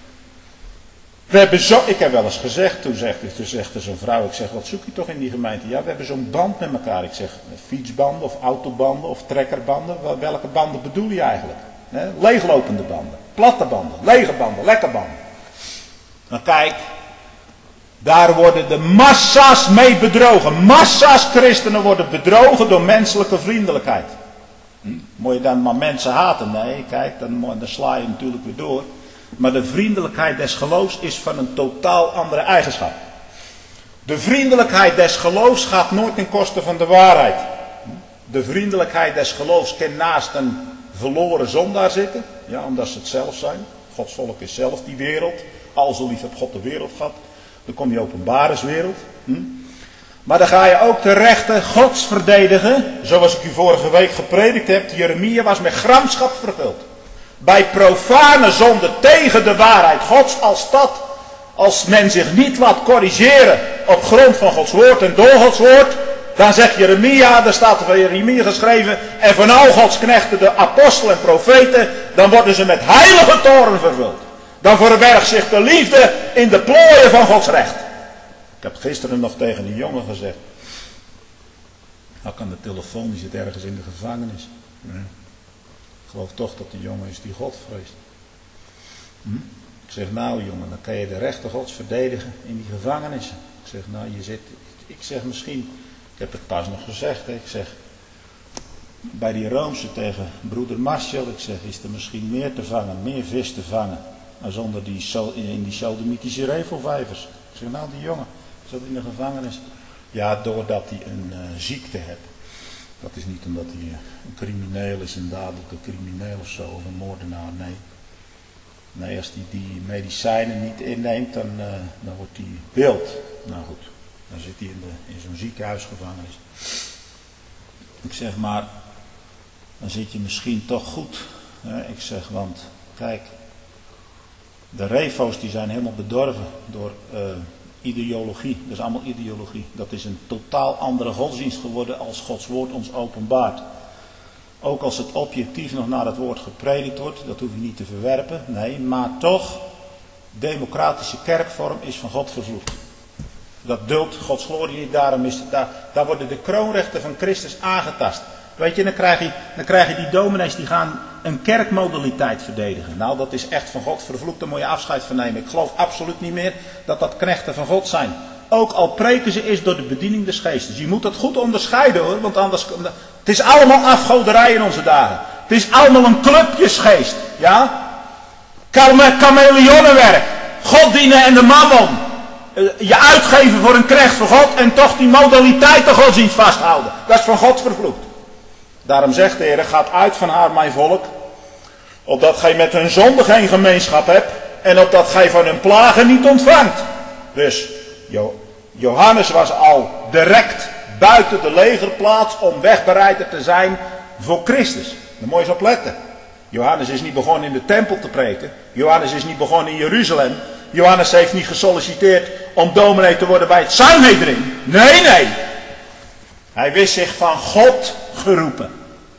We hebben zo, ik heb wel eens gezegd, toen zegt, toen zegt er zo'n vrouw, ik zeg, wat zoek je toch in die gemeente? Ja, we hebben zo'n band met elkaar. Ik zeg, fietsbanden of autobanden of trekkerbanden. Welke banden bedoel je eigenlijk? He? Leeglopende banden, platte banden, lege banden, lekke banden. Nou kijk, daar worden de massa's mee bedrogen. Massa's christenen worden bedrogen door menselijke vriendelijkheid. Hm? Moet je dan maar mensen haten? Nee, kijk, dan, dan sla je natuurlijk weer door. Maar de vriendelijkheid des geloofs is van een totaal andere eigenschap. De vriendelijkheid des geloofs gaat nooit ten koste van de waarheid. De vriendelijkheid des geloofs kan naast een verloren zondaar zitten. Ja, omdat ze het zelf zijn. Gods volk is zelf die wereld. Al zo lief heeft God de wereld gehad. Dan kom je openbareswereld. Hm? Maar dan ga je ook de rechten Gods verdedigen. Zoals ik u vorige week gepredikt heb. Jeremia was met gramschap vervuld. Bij profane zonde tegen de waarheid Gods. Als dat, als men zich niet laat corrigeren op grond van Gods woord en door Gods woord. Dan zegt Jeremia, daar staat er van Jeremia geschreven. En van al Gods knechten, de apostelen en profeten. Dan worden ze met heilige toorn vervuld. Dan verbergt zich de liefde in de plooien van Gods recht. Ik heb gisteren nog tegen die jongen gezegd. Hij kan de telefoon, die zit ergens in de gevangenis. Nee. Ik geloof toch dat de jongen is die God vreest. Hm? Ik zeg, nou jongen, dan kan je de rechten Gods verdedigen in die gevangenissen. Ik zeg, nou je zit, ik zeg misschien, ik heb het pas nog gezegd, hè? Ik zeg, bij die Roomse tegen broeder Marcel, ik zeg, is er misschien meer te vangen, meer vis te vangen, dan zonder die, in die sodomitische revelvijvers. Ik zeg, nou die jongen, zat in de gevangenis. Ja, doordat hij een uh, ziekte heeft. Dat is niet omdat hij uh, een crimineel is, een dadelijke crimineel of zo, of een moordenaar, nee. Nee, als hij die, die medicijnen niet inneemt, dan, uh, dan wordt hij wild. Nou goed, dan zit hij in, de, in zo'n ziekenhuisgevangenis. Ik zeg, maar, dan zit je misschien toch goed. Hè? Ik zeg, want, kijk, de refo's die zijn helemaal bedorven door uh, ideologie. Dat is allemaal ideologie. Dat is een totaal andere godsdienst geworden als Gods woord ons openbaart. Ook als het objectief nog naar het woord gepredikt wordt, dat hoef je niet te verwerpen. Nee, maar toch, democratische kerkvorm is van God vervloekt. Dat duldt Gods glorie niet, daarom is het daar, daar worden de kroonrechten van Christus aangetast. Weet je, dan krijg je, dan krijg je die dominees die gaan een kerkmodaliteit verdedigen. Nou, dat is echt van God vervloekt, daar moet je afscheid van nemen. Ik geloof absoluut niet meer dat dat knechten van God zijn. Ook al preken ze is door de bediening des geestes. Je moet dat goed onderscheiden hoor, want anders... Het is allemaal afgoderij in onze dagen. Het is allemaal een clubjesgeest, ja? Kameleonnenwerk. God dienen en de mammon. Je uitgeven voor een knecht voor God en toch die modaliteit de godsdienst vasthouden. Dat is van God vervloekt. Daarom zegt de Heer, gaat uit van haar mijn volk, opdat gij met hun zonde geen gemeenschap hebt en opdat gij van hun plagen niet ontvangt. Dus Johannes was al direct buiten de legerplaats om wegbereider te zijn voor Christus. Daar moet je eens op letten. Johannes is niet begonnen in de tempel te preken. Johannes is niet begonnen in Jeruzalem. Johannes heeft niet gesolliciteerd om dominee te worden bij het Sanhedrin. Nee, nee. Hij wist zich van God geroepen.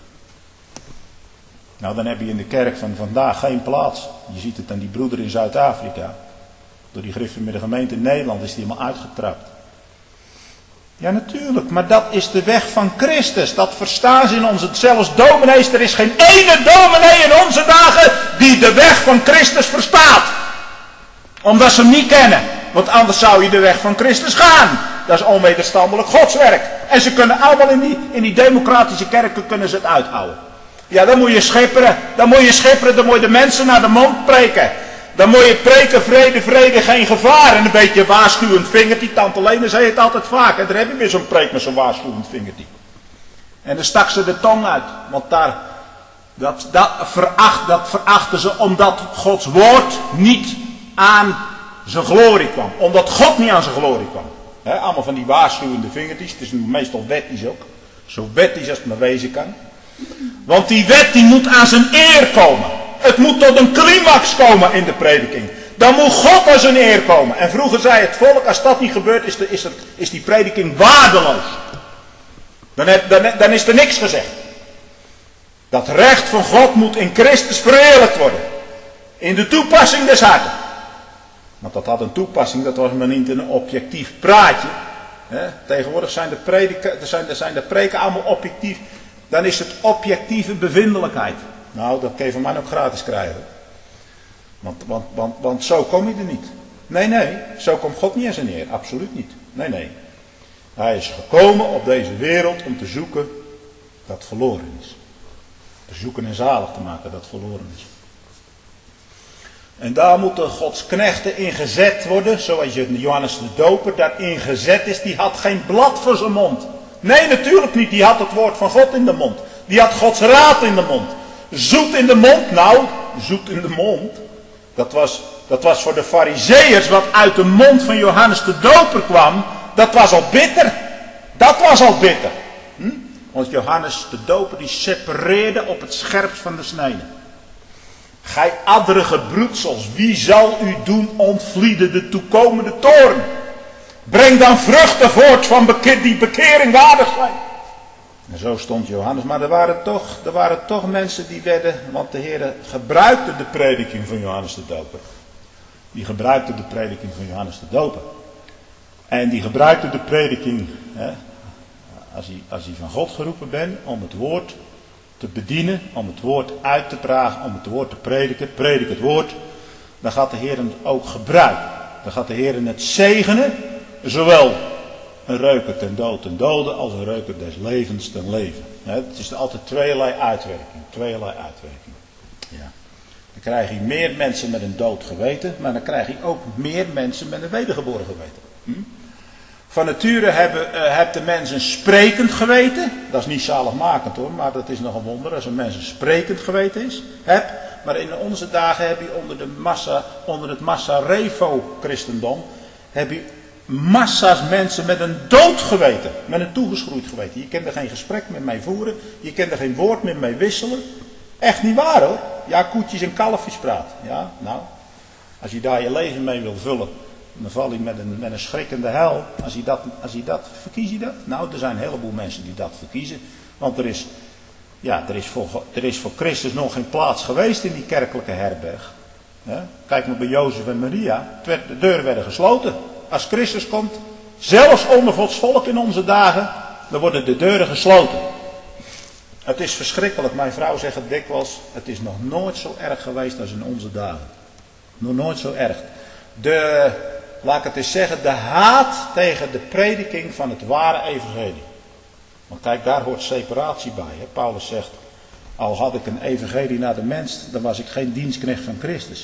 Nou, dan heb je in de kerk van vandaag geen plaats. Je ziet het aan die broeder in Zuid-Afrika. Door die griffen met de gemeente in Nederland is die helemaal uitgetrapt. Ja, natuurlijk, maar dat is de weg van Christus. Dat verstaan ze in onze, zelfs dominees. Er is geen ene dominee in onze dagen die de weg van Christus verstaat. Omdat ze hem niet kennen. Want anders zou je de weg van Christus gaan. Dat is onwederstandelijk Godswerk. En ze kunnen allemaal in die, in die democratische kerken kunnen ze het uithouden. Ja, dan moet je schipperen. Dan moet je schipperen, dan moet je de mensen naar de mond preken. Dan moet je preken, vrede, vrede, geen gevaar. En een beetje waarschuwend vingertje. Tante Lene zei het altijd vaak. En daar heb je weer zo'n preek met zo'n waarschuwend vingertje. En dan stak ze de tong uit. Want daar, dat, dat, veracht, dat verachten ze omdat Gods woord niet aan zijn glorie kwam. Omdat God niet aan zijn glorie kwam. He, allemaal van die waarschuwende vingertjes. Het is meestal wettisch ook. Zo wettisch als het maar wezen kan. Want die wet die moet aan zijn eer komen. Het moet tot een climax komen in de prediking. Dan moet God aan zijn eer komen. En vroeger zei het volk, als dat niet gebeurt, is, de, is, er, is die prediking waardeloos. Dan, heb, dan, dan is er niks gezegd. Dat recht van God moet in Christus verheerlijkt worden. In de toepassing des harten. Want dat had een toepassing, dat was maar niet een objectief praatje. He, tegenwoordig zijn de, prediken, zijn, zijn de preken allemaal objectief. Dan is het objectieve bevindelijkheid. Nou, dat kun je van mij ook gratis krijgen. Want, want, want, want zo kom je er niet. Nee, nee, zo komt God niet aan zijn eer. Absoluut niet. Nee, nee. Hij is gekomen op deze wereld om te zoeken dat verloren is. Te zoeken en zalig te maken dat verloren is. En daar moeten Gods knechten in gezet worden, zoals Johannes de Doper daarin gezet is. Die had geen blad voor zijn mond. Nee, natuurlijk niet. Die had het woord van God in de mond. Die had Gods raad in de mond. Zoet in de mond, nou, zoet in de mond. Dat was Dat was voor de Farizeeërs wat uit de mond van Johannes de Doper kwam. Dat was al bitter. Dat was al bitter. Hm? Want Johannes de Doper die separeerde op het scherpst van de snede. Gij adderige broedsels, wie zal u doen ontvlieden de toekomende toorn? Breng dan vruchten voort van beke- die bekering waardig zijn. En zo stond Johannes, maar er waren, toch, er waren toch mensen die werden, want de Heer gebruikte de prediking van Johannes de Doper. Die gebruikte de prediking van Johannes de Doper. En die gebruikte de prediking, hè, als, hij, als hij van God geroepen bent, om het woord te bedienen, om het woord uit te dragen, om het woord te prediken, predik het woord. Dan gaat de Heer het ook gebruiken. Dan gaat de Heer het zegenen, zowel een reuker ten dood ten dode, als een reuker des levens ten leven. Het is altijd tweeërlei uitwerking. Tweeërlei uitwerking. Ja. Dan krijg je meer mensen met een dood geweten, maar dan krijg je ook meer mensen met een wedergeboren geweten. Hm? Van nature hebben, uh, heeft de mens een sprekend geweten. Dat is niet zaligmakend hoor, maar dat is nog een wonder als een mens een sprekend geweten is. Heb. Maar in onze dagen heb je onder, de massa, onder het massa-revo-christendom, heb je massa's mensen met een dood geweten. Met een toegeschroeid geweten. Je kent er geen gesprek met mij voeren. Je kent er geen woord met mij wisselen. Echt niet waar hoor. Ja, koetjes en kalfjes praat. Ja, nou. Als je daar je leven mee wil vullen. Dan val je met een, met een schrikkende hel. Als je, dat, als je dat, verkies je dat? Nou, er zijn een heleboel mensen die dat verkiezen. Want er is, ja, er is, voor, er is voor Christus nog geen plaats geweest in die kerkelijke herberg. Ja? Kijk maar bij Jozef en Maria. De deuren werden gesloten. Als Christus komt, zelfs onder Gods volk in onze dagen, dan worden de deuren gesloten. Het is verschrikkelijk. Mijn vrouw zegt het dikwijls, het is nog nooit zo erg geweest als in onze dagen. Nog nooit zo erg. De, laat ik het eens zeggen, de haat tegen de prediking van het ware evangelie. Want kijk, daar hoort separatie bij. Hè? Paulus zegt, al had ik een evangelie naar de mens, dan was ik geen dienstknecht van Christus.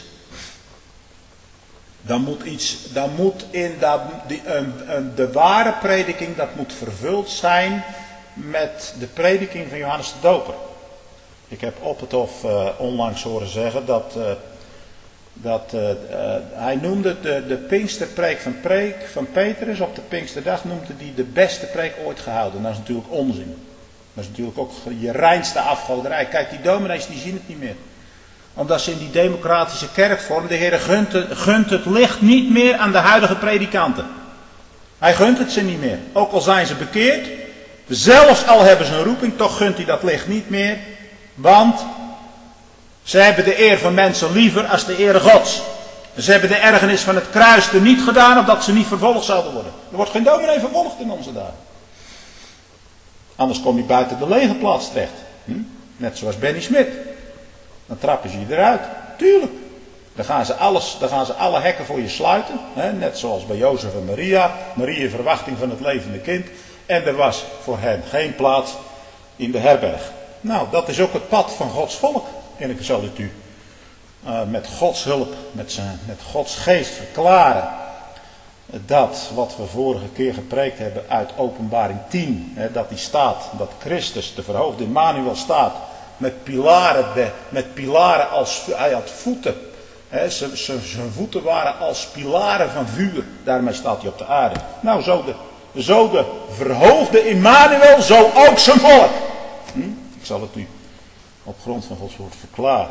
Dan moet iets, dan moet in dat, die, um, um, de ware prediking, dat moet vervuld zijn met de prediking van Johannes de Doper. Ik heb op het hof uh, onlangs horen zeggen dat, uh, dat uh, uh, hij noemde de, de Pinksterpreek van, preek van Petrus op de Pinksterdag, noemde hij de beste preek ooit gehouden. Dat is natuurlijk onzin. Dat is natuurlijk ook je reinste afgoderij. Kijk, die dominees die zien het niet meer. Omdat ze in die democratische kerkvorm, de Heer gunt het, gunt het licht niet meer aan de huidige predikanten. Hij gunt het ze niet meer. Ook al zijn ze bekeerd, zelfs al hebben ze een roeping, toch gunt hij dat licht niet meer. Want ze hebben de eer van mensen liever als de eer Gods. Ze hebben de ergernis van het kruis er niet gedaan, opdat ze niet vervolgd zouden worden. Er wordt geen dominee vervolgd in onze dagen. Anders kom je buiten de legerplaats terecht. Hm? Net zoals Benny Smit. Dan trappen ze je eruit. Tuurlijk. Dan gaan ze, alles, dan gaan ze alle hekken voor je sluiten. Hè? Net zoals bij Jozef en Maria. Maria verwachting van het levende kind. En er was voor hen geen plaats in de herberg. Nou, dat is ook het pad van Gods volk. En ik zal het u uh, met Gods hulp, met, zijn, met Gods geest verklaren. Dat wat we vorige keer gepreekt hebben uit Openbaring tien. Hè, dat die staat, dat Christus, de verhoogde Immanuel staat. Met pilaren, de, met pilaren als, hij had voeten. He, zijn voeten waren als pilaren van vuur. Daarmee staat hij op de aarde. Nou, zo de, zo de verhoogde Immanuel, zo ook zijn volk. Hm? Ik zal het u op grond van Gods woord verklaren.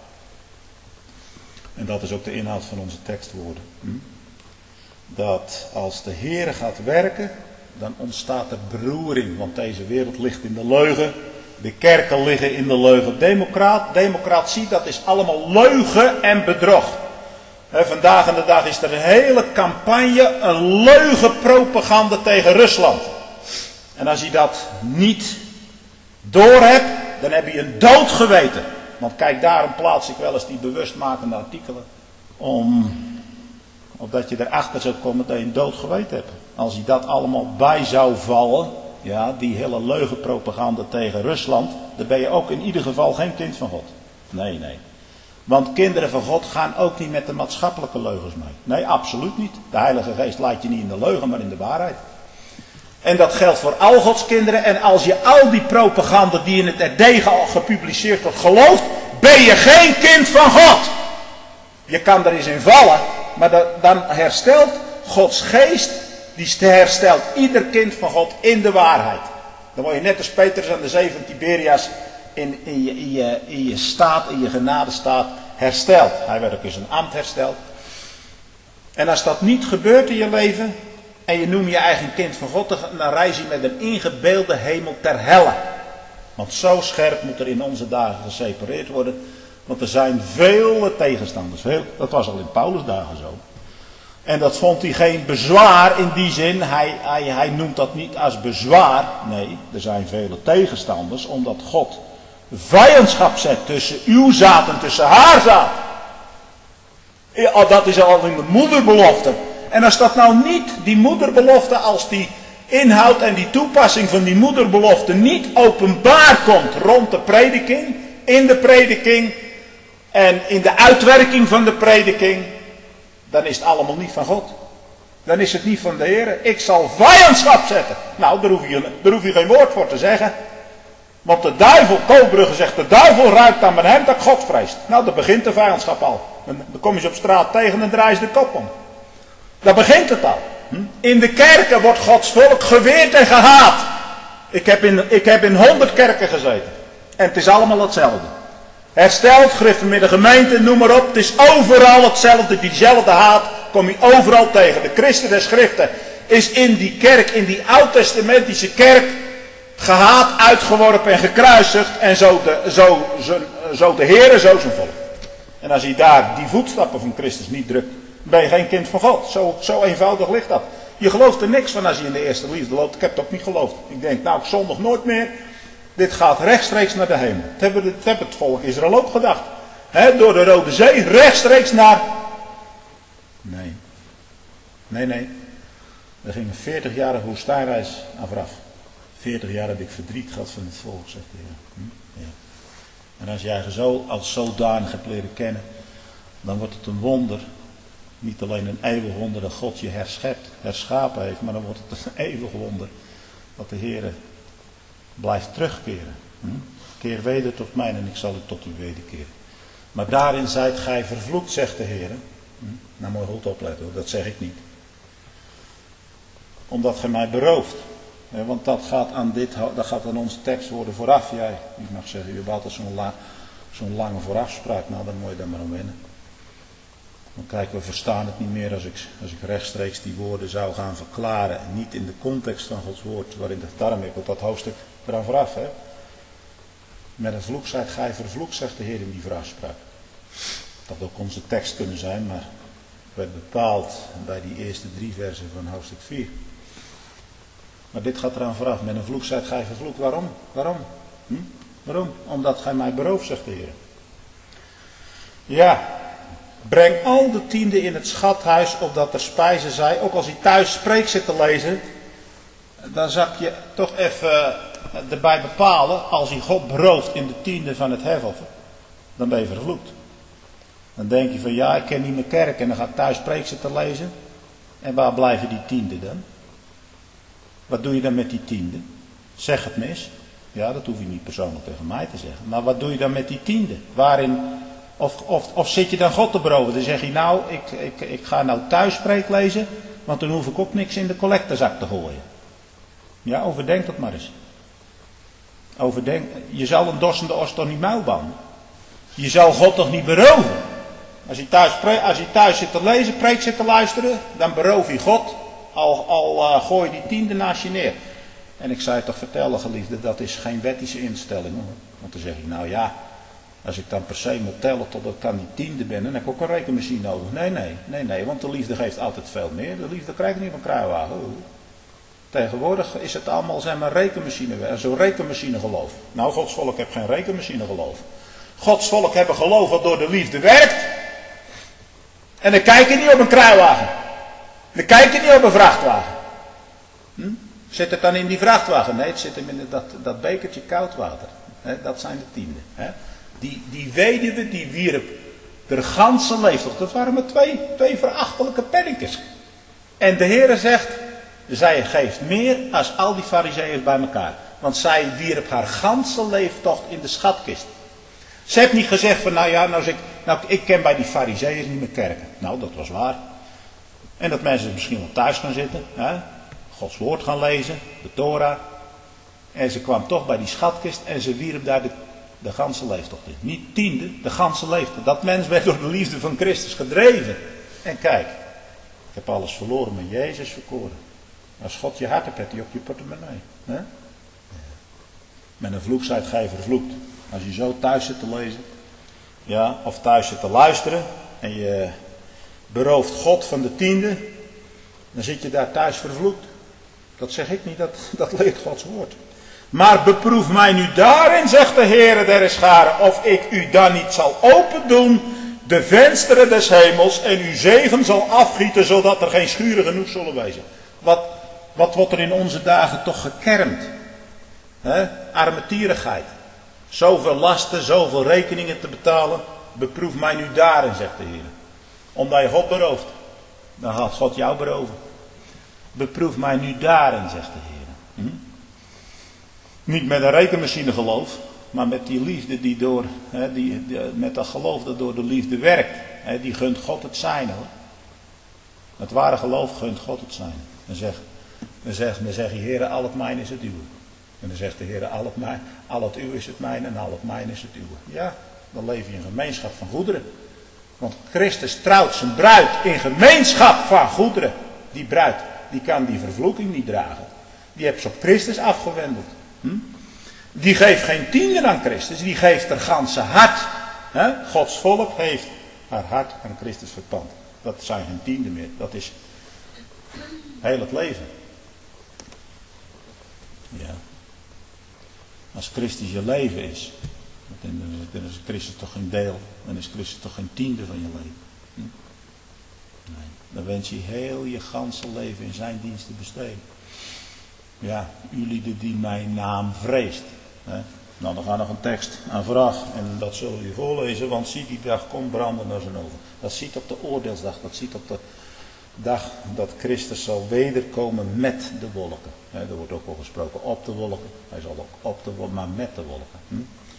En dat is ook de inhoud van onze tekstwoorden. Hm? Dat als de Heere gaat werken, dan ontstaat er beroering. Want deze wereld ligt in de leugen. De kerken liggen in de leugen. Democraat, democratie, dat is allemaal leugen en bedrog. He, vandaag aan de dag is er een hele campagne, een leugenpropaganda tegen Rusland. En als je dat niet doorhebt, dan heb je een dood geweten. Want kijk, daarom plaats ik wel eens die bewustmakende artikelen. Om, opdat je erachter zou komen dat je een dood geweten hebt. Als je dat allemaal bij zou vallen... Ja, die hele leugenpropaganda tegen Rusland, dan ben je ook in ieder geval geen kind van God. Nee, nee. Want kinderen van God gaan ook niet met de maatschappelijke leugens mee. Nee, absoluut niet. De Heilige Geest leidt je niet in de leugen, maar in de waarheid. En dat geldt voor al Gods kinderen. En als je al die propaganda die in het R D al gepubliceerd wordt gelooft, ben je geen kind van God. Je kan er eens in vallen, maar dat, dan herstelt Gods geest, die herstelt ieder kind van God in de waarheid. Dan word je net als Petrus aan de zee van Tiberias in, in, je, in, je, in je staat, in je genadestaat hersteld. Hij werd ook in zijn ambt hersteld. En als dat niet gebeurt in je leven en je noemt je eigen kind van God, dan reis je met een ingebeelde hemel ter helle. Want zo scherp moet er in onze dagen gesepareerd worden. Want er zijn vele tegenstanders. Dat was al in Paulus' dagen zo. En dat vond hij geen bezwaar in die zin. Hij, hij, hij noemt dat niet als bezwaar. Nee, er zijn vele tegenstanders. Omdat God vijandschap zet tussen uw zaad en tussen haar zaad. Ja, dat is al in de moederbelofte. En als dat nou niet, die moederbelofte, als die inhoud en die toepassing van die moederbelofte niet openbaar komt rond de prediking, in de prediking en in de uitwerking van de prediking, dan is het allemaal niet van God. Dan is het niet van de Heer. Ik zal vijandschap zetten. Nou, daar hoef je, daar hoef je geen woord voor te zeggen. Want de duivel, Koolbrugge zegt, de duivel ruikt aan mijn hemd dat ik God vreest. Nou, dan begint de vijandschap al. Dan kom je ze op straat tegen en draai je de kop om. Daar begint het al. In de kerken wordt Gods volk geweerd en gehaat. Ik heb in, ik heb in honderd kerken gezeten. En het is allemaal hetzelfde. Hersteld, Griffen met de gemeente, noem maar op. Het is overal hetzelfde. Diezelfde haat kom je overal tegen. De Christen der Schriften is in die kerk, in die oud-testamentische kerk, gehaat, uitgeworpen en gekruisigd. En zo de, zo, zo, zo de Heere, zo zijn volk. En als hij daar die voetstappen van Christus niet drukt, ben je geen kind van God. Zo, zo eenvoudig ligt dat. Je gelooft er niks van als je in de eerste liefde loopt. Ik heb het ook niet geloofd. Ik denk, nou, ik zondig nooit meer. Dit gaat rechtstreeks naar de hemel. Dat hebben het, hebben het volk Israël ook gedacht. He, door de Rode Zee, rechtstreeks naar... Nee. Nee, nee. Er ging een veertigjarige woestijnreis aan vooraf. veertig jaar heb ik verdriet gehad van het volk, zegt de Heer. Hm? Ja. En als jij zo als zodanig hebt leren kennen, dan wordt het een wonder. Niet alleen een eeuwig wonder dat God je herschept, herschapen heeft, maar dan wordt het een eeuwig wonder dat de Heer blijft terugkeren. Hm? Keer weder tot mij en ik zal u tot u wederkeren. Maar daarin zijt gij vervloekt, zegt de Heer. Hm? Nou, moet je goed opletten, dat zeg ik niet. Omdat gij mij berooft. Ja, want dat gaat aan dit, dat gaat aan onze tekstwoorden vooraf. Jij, ik mag zeggen, je hebt altijd zo'n la, zo'n lange voorafspraak. Nou, dan moet je daar maar om wennen. Want kijk, we verstaan het niet meer als ik, als ik rechtstreeks die woorden zou gaan verklaren. En niet in de context van Gods woord, waarin de daarom heb ik dat hoofdstuk eraan vooraf. Hè? Met een vloek zijt gij vervloekt, zegt de Heer in die voorafspraak. Dat had ook onze tekst kunnen zijn, maar werd bepaald bij die eerste drie versen van hoofdstuk vier. Maar dit gaat eraan vooraf. Met een vloek zijt gij vervloekt. Waarom? Waarom? Hm? Waarom? Omdat gij mij berooft, zegt de Heer. Ja. Breng al de tienden in het schathuis, opdat er spijzen zij. Ook als hij thuis spreekt zit te lezen, dan zag je toch even erbij bepalen. Als hij God berooft in de tiende van het hefoffer, dan ben je vervloekt. Dan denk je van ja, ik ken niet mijn kerk. En dan gaat thuis spreek zitten lezen. En waar blijven die tienden dan? Wat doe je dan met die tiende? Zeg het mis. Ja, dat hoef je niet persoonlijk tegen mij te zeggen. Maar wat doe je dan met die tiende? Waarin, of, of, of zit je dan God te beroven? Dan zeg je nou, ik, ik, ik ga nou thuis spreek lezen. Want dan hoef ik ook niks in de collectezak te gooien. Ja, overdenk dat maar eens. Overdenk, je zal een dorsende os toch niet muilbanden? Je zal God toch niet beroven? Als hij thuis, als hij thuis zit te lezen, preek zit te luisteren, dan beroof je God. Al, al uh, gooi je die tiende naast je neer. En ik zou je toch vertellen, geliefde, dat is geen wettische instelling. Hoor. Want dan zeg je, nou ja, als ik dan per se moet tellen totdat ik aan die tiende ben, dan heb ik ook een rekenmachine nodig. Nee, nee, nee, nee, want de liefde geeft altijd veel meer. De liefde krijgt niet van kruiwagen. Hoor. Tegenwoordig is het allemaal, zijn maar rekenmachine, zo'n rekenmachine geloof. Nou, Gods volk heeft geen rekenmachine geloof. Gods volk hebben geloof wat door de liefde werkt. En dan kijk je niet op een kruiwagen. Dan kijk je niet op een vrachtwagen. Hm? Zit het dan in die vrachtwagen? Nee, het zit hem in dat, dat bekertje koud water. He, dat zijn de tienden. He. Die, die weduwe die wierp de ganse leeftijd. Dat waren maar twee, twee verachtelijke penninkjes. En de Heere zegt, zij geeft meer als al die farizeeërs bij elkaar. Want zij wierp haar ganse leeftocht in de schatkist. Ze heeft niet gezegd van, nou ja, nou als ik nou, ik ken bij die farizeeën niet meer kerken. Nou, dat was waar. En dat mensen misschien wel thuis gaan zitten. Hè? Gods woord gaan lezen. De Torah. En ze kwam toch bij die schatkist. En ze wierp daar de, de ganse leeftocht in. Niet tiende, de ganse leeftocht. Dat mens werd door de liefde van Christus gedreven. En kijk. Ik heb alles verloren, maar Jezus verkoren. Als God je hart hebt, heeft hij op je portemonnee. Hè? Met een vloek zijt gij vervloekt. Als je zo thuis zit te lezen. Ja, of thuis zit te luisteren. En je berooft God van de tiende. Dan zit je daar thuis vervloekt. Dat zeg ik niet, dat, dat leert Gods woord. Maar beproef mij nu daarin, zegt de Heere der Scharen, of ik u dan niet zal open doen, de vensteren des hemels, en uw zegen zal afgieten, zodat er geen schuren genoeg zullen wezen. Wat, wat wordt er in onze dagen toch gekermd? He? Armetierigheid. Zoveel lasten, zoveel rekeningen te betalen. Beproef mij nu daarin, zegt de Heer. Omdat je God berooft. Dan gaat God jou beroven. Beproef mij nu daarin, zegt de Heer. Hm? Niet met een rekenmachine geloof. Maar met die liefde die door, he, die, die, met dat geloof dat door de liefde werkt. He, die gunt God het zijn, hoor. Het ware geloof gunt God het zijn. Dan zeg, dan zeg, dan zeg je, Heer, al het mijn is het uwe. En dan zegt de Heer, al het, mijn, al het uw is het mijn en al het mijn is het uwe. Ja, dan leef je in gemeenschap van goederen. Want Christus trouwt zijn bruid in gemeenschap van goederen. Die bruid, die kan die vervloeking niet dragen. Die heeft ze op Christus afgewendeld. Hm? Die geeft geen tiende aan Christus, die geeft haar ganse hart. He? Gods volk heeft haar hart aan Christus verpand. Dat zijn geen tiende meer, dat is heel het leven. Ja. Als Christus je leven is, dan is Christus toch geen deel, dan is Christus toch geen tiende van je leven. Hm? Nee. Dan wens je heel je ganse leven in zijn dienst te besteden. Ja, jullie die mijn naam vreest. Hè? Nou, dan gaat nog een tekst aan vooraf. En dat zullen we voorlezen. Want zie, die dag komt branden naar zijn ogen. Dat ziet op de oordeelsdag. Dat ziet op de dag dat Christus zal wederkomen met de wolken. Hè, er wordt ook al gesproken op de wolken. Hij zal ook op de wolken, maar met de wolken. Hm?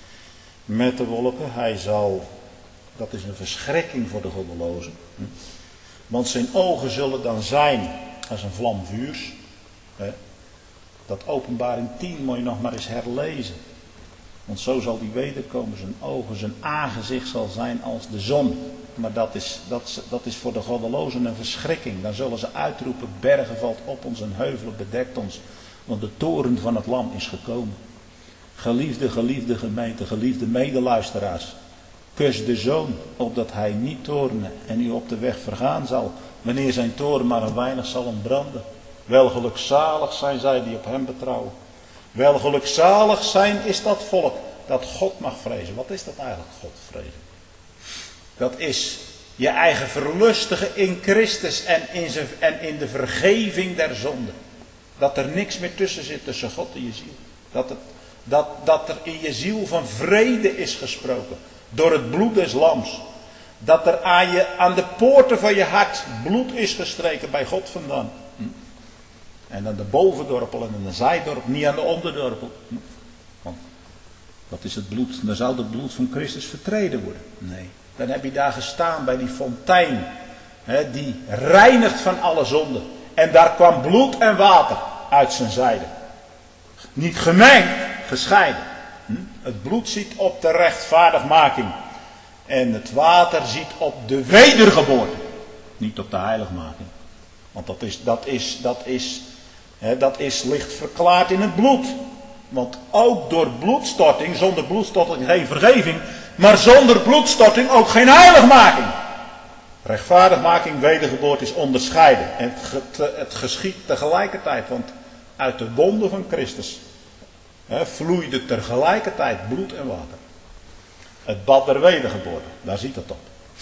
Met de wolken. Hij zal, dat is een verschrikking voor de goddelozen. Hm? Want zijn ogen zullen dan zijn als een vlam vuurs. Hè? Dat Openbaring tien moet je nog maar eens herlezen. Want zo zal die wederkomen. Zijn ogen, zijn aangezicht zal zijn als de zon. Maar dat is, dat, dat is voor de goddelozen een verschrikking. Dan zullen ze uitroepen, bergen valt op ons en heuvelen bedekt ons. Want de toren van het lam is gekomen. Geliefde, geliefde gemeente, geliefde medeluisteraars. Kus de zoon, opdat hij niet toornen en u op de weg vergaan zal. Wanneer zijn toren maar een weinig zal ontbranden. Wel gelukzalig zijn zij die op hem betrouwen. Wel gelukzalig zijn is dat volk dat God mag vrezen. Wat is dat eigenlijk, God vrezen? Dat is je eigen verlustigen in Christus en in, zijn, en in de vergeving der zonde. Dat er niks meer tussen zit tussen God en je ziel. Dat, het, dat, dat er in je ziel van vrede is gesproken. Door het bloed des lams. Dat er aan, je, aan de poorten van je hart bloed is gestreken bij God vandaan. Hm? En aan de bovendorpel en aan de zijdorpel, niet aan de onderdorpel. Hm? Want dat is het bloed. Dan zou het bloed van Christus vertreden worden. Nee. Dan heb je daar gestaan bij die fontein. Hè, die reinigt van alle zonden. En daar kwam bloed en water uit zijn zijde. Niet gemengd, gescheiden. Hm? Het bloed ziet op de rechtvaardigmaking. En het water ziet op de wedergeboorte. Niet op de heiligmaking. Want dat is, dat is, dat is, hè, dat is licht verklaard in het bloed. Want ook door bloedstorting, zonder bloedstorting geen vergeving. Maar zonder bloedstorting ook geen heiligmaking. Rechtvaardigmaking, wedergeboorte is onderscheiden. En het, het geschiet tegelijkertijd. Want uit de wonden van Christus hè, vloeide tegelijkertijd bloed en water. Het bad der wedergeboorte, daar ziet het op.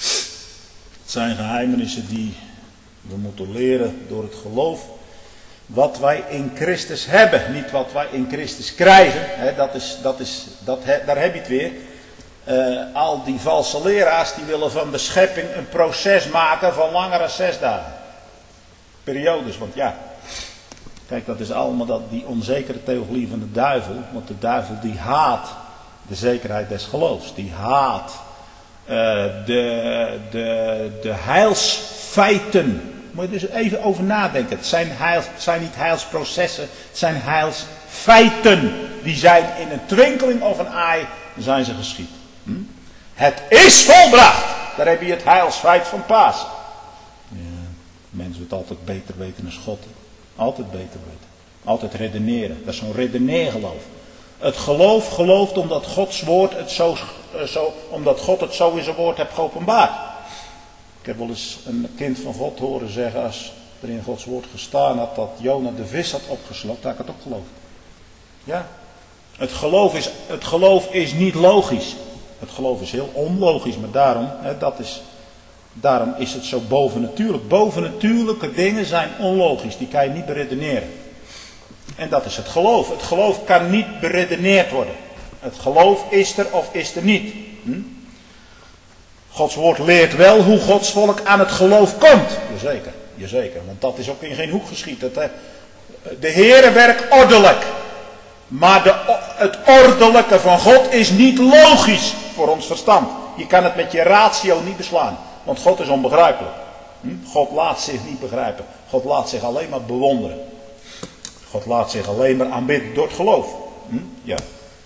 Het zijn geheimenissen die we moeten leren door het geloof. Wat wij in Christus hebben, niet wat wij in Christus krijgen. Hè, dat is, dat is, dat, he, daar heb je het weer. Uh, al die valse leraars die willen van de schepping een proces maken van langer dan zes dagen. Periodes, want ja. Kijk, dat is allemaal dat, die onzekere theologie van de duivel. Want de duivel die haat de zekerheid des geloofs. Die haat de, de, de heilsfeiten. Moet je dus even over nadenken. Het zijn, heils, het zijn niet heilsprocessen, het zijn heilsfeiten. Die zijn in een twinkeling of een aai, zijn ze geschied. Hm? Het is volbracht. Daar heb je het heilsfeit van Pasen. Ja, mensen het altijd beter weten dan God. Altijd beter weten. Altijd redeneren. Dat is zo'n redeneergeloof. Het geloof gelooft omdat Gods woord het zo, zo, omdat God het zo in zijn woord heeft geopenbaard. Ik heb wel eens een kind van God horen zeggen, als er in Gods woord gestaan had dat Jona de vis had opgeslokt, had ik het ook geloofd. Ja. Het geloof is, het geloof is niet logisch. Het geloof is heel onlogisch, maar daarom, hè, dat is, daarom is het zo bovennatuurlijk. Bovennatuurlijke dingen zijn onlogisch, die kan je niet beredeneren. En dat is het geloof. Het geloof kan niet beredeneerd worden. Het geloof is er of is er niet. Hm? Gods woord leert wel hoe Gods volk aan het geloof komt. Jazeker, jazeker. Want dat is ook in geen hoek geschied. Het, de Heere werkt ordelijk. Maar de, het ordelijke van God is niet logisch voor ons verstand. Je kan het met je ratio niet beslaan. Want God is onbegrijpelijk. Hm? God laat zich niet begrijpen. God laat zich alleen maar bewonderen. God laat zich alleen maar aanbidden door het geloof. Hm? Ja.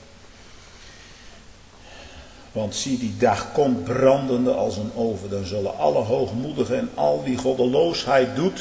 Want zie, die dag komt brandende als een oven. Dan zullen alle hoogmoedigen en al wie goddeloosheid doet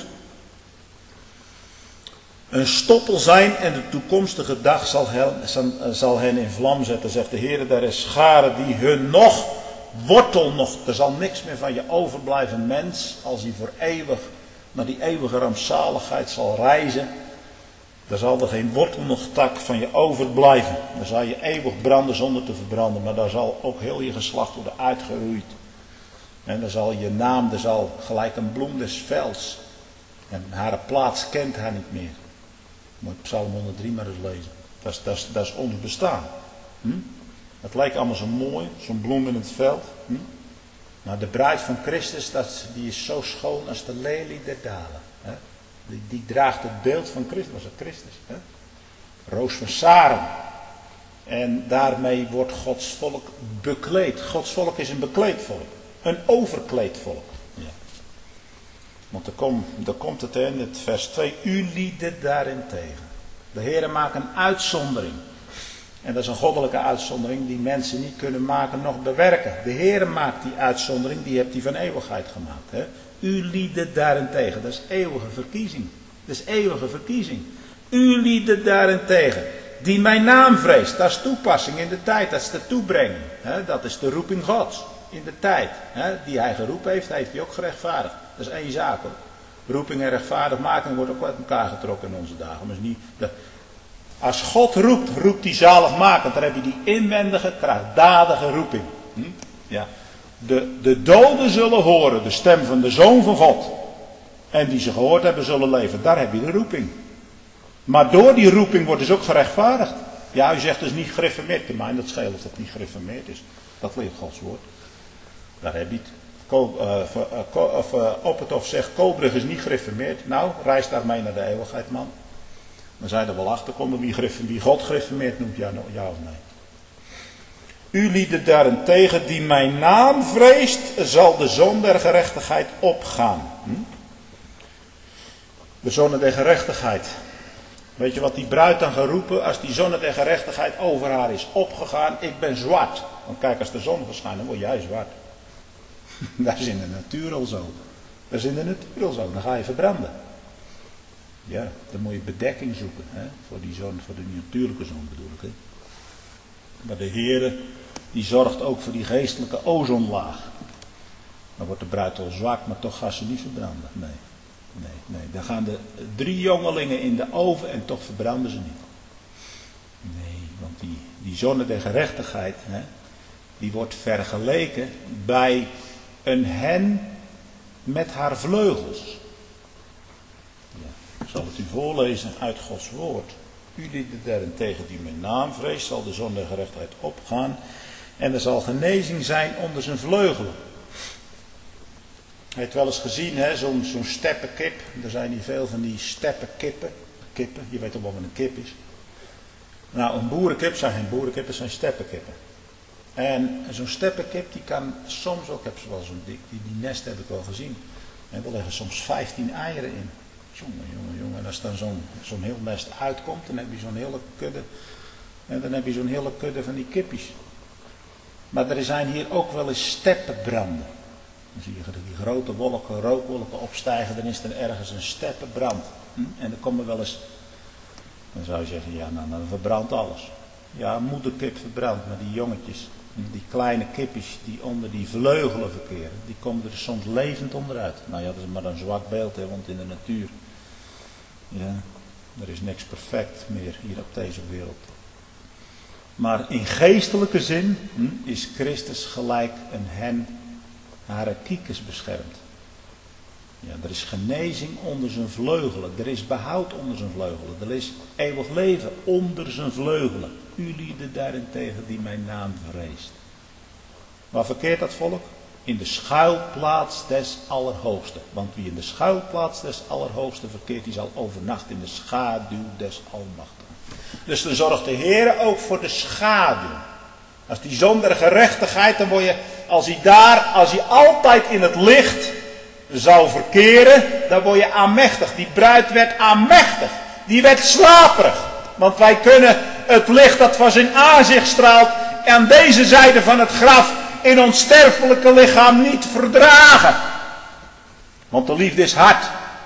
een stoppel zijn. En de toekomstige dag zal hen, zal hen in vlam zetten, zegt de Heer. Er is scharen die hun nog, wortel nog. Er zal niks meer van je overblijven, mens. Als hij voor eeuwig naar die eeuwige rampzaligheid zal reizen. Daar zal er geen wortel nog tak van je overblijven. Dan zal je eeuwig branden zonder te verbranden. Maar daar zal ook heel je geslacht worden uitgeroeid. En dan zal je naam, er zal gelijk een bloem des velds. En haar plaats kent haar niet meer. Moet je Psalm honderddrie maar eens lezen. Dat is, dat is, dat is ons bestaan. Hm? Het lijkt allemaal zo mooi, zo'n bloem in het veld. Hm? Maar de bruid van Christus, dat, die is zo schoon als de lelie der dalen. Hè? Die, die draagt het beeld van Christus. Was het Christus? Hè? Roos van Sarum. En daarmee wordt Gods volk bekleed. Gods volk is een bekleed volk. Een overkleed volk. Ja. Want er, kom, er komt het in het vers twee. U lieden daarentegen. De Heere maakt een uitzondering. En dat is een goddelijke uitzondering die mensen niet kunnen maken nog bewerken. De Heere maakt die uitzondering, die hebt hij van eeuwigheid gemaakt. Hè? U lieden daarentegen. Dat is eeuwige verkiezing. Dat is eeuwige verkiezing. U lieden daarentegen. Die mijn naam vreest. Dat is toepassing in de tijd. Dat is de toebrenging. Hè? Dat is de roeping Gods. In de tijd. Hè? Die hij geroepen heeft, heeft hij ook gerechtvaardigd. Dat is één zaak. Hoor. Roeping en rechtvaardigmaking wordt ook uit elkaar getrokken in onze dagen. Maar is niet de... Als God roept, roept hij zaligmakend. Dan heb je die inwendige, krachtdadige roeping. Hm? Ja. De, de doden zullen horen de stem van de Zoon van God. En die ze gehoord hebben zullen leven. Daar heb je de roeping. Maar door die roeping wordt dus ook gerechtvaardigd. Ja, u zegt dus niet gereformeerd. Mij dat scheelt of dat niet gereformeerd is. Dat leert Gods woord. Daar heb je het. Ko, uh, uh, of, uh, op het of zegt, Kobrug is niet gereformeerd. Nou, reis daarmee naar de eeuwigheid, man. Dan zou je er wel achter komen wie, wie God gereformeerd noemt, ja, ja of nee. U lieden daarentegen die mijn naam vreest, zal de zon der gerechtigheid opgaan. Hm? De zon der gerechtigheid. Weet je wat die bruid dan gaat roepen als die zon der gerechtigheid over haar is opgegaan? Ik ben zwart. Want kijk, als de zon verschijnt, dan word jij zwart. Dat is in de natuur al zo. Dat is in de natuur al zo. Dan ga je verbranden. Ja, dan moet je bedekking zoeken. Hè? Voor die zon, voor de natuurlijke zon bedoel ik. Hè? Maar de Heere, die zorgt ook voor die geestelijke ozonlaag. Dan wordt de bruid al zwak, maar toch gaat ze niet verbranden. Nee, nee, nee. Dan gaan de drie jongelingen in de oven en toch verbranden ze niet. Nee, want die, die zonne der gerechtigheid, hè, die wordt vergeleken bij een hen met haar vleugels. Ja, ik zal het u voorlezen uit Gods woord. U die daarentegen die mijn naam vreest, zal de zon der gerechtigheid opgaan. En er zal genezing zijn onder zijn vleugelen. Je hebt wel eens gezien, hè, zo'n zo'n steppenkip. Er zijn hier veel van die steppenkippen. Kippen, je weet toch wel wat een kip is. Nou, een boerenkip zijn geen boerenkippen, zijn steppenkippen. En zo'n steppenkip die kan soms ook, ik heb ze wel zo'n dik, die, die nest heb ik wel gezien. En er liggen soms vijftien eieren in. Jongen, jongen, jongen. En als dan zo'n zo'n heel nest uitkomt, dan heb je zo'n hele kudde. En dan heb je zo'n hele kudde van die kippies. Maar er zijn hier ook wel eens steppenbranden. Dan zie je die grote wolken, rookwolken opstijgen, dan is er ergens een steppenbrand. Hm? En dan komen wel eens, dan zou je zeggen, ja, nou, dan verbrandt alles. Ja, een moederkip verbrandt, maar die jongetjes, die kleine kippies die onder die vleugelen verkeren, die komen er soms levend onderuit. Nou ja, dat is maar een zwak beeld, hè, want in de natuur, ja, er is niks perfect meer hier op deze wereld. Maar in geestelijke zin hm, is Christus gelijk een hen haar kiekers beschermt. Ja, er is genezing onder zijn vleugelen. Er is behoud onder zijn vleugelen. Er is eeuwig leven onder zijn vleugelen. U lieden daarentegen die mijn naam vreest. Waar verkeert dat volk? In de schuilplaats des Allerhoogsten. Want wie in de schuilplaats des Allerhoogsten verkeert, die zal overnachten in de schaduw des Almachtigen. Dus dan zorgt de Heer ook voor de schaduw. Als die zon der gerechtigheid, dan word je, als hij daar, als hij altijd in het licht zou verkeren, dan word je aanmächtig. Die bruid werd aanmächtig. Die werd slaperig. Want wij kunnen het licht dat van zijn aanzicht straalt aan deze zijde van het graf in ons sterfelijke lichaam niet verdragen. Want de liefde is hard.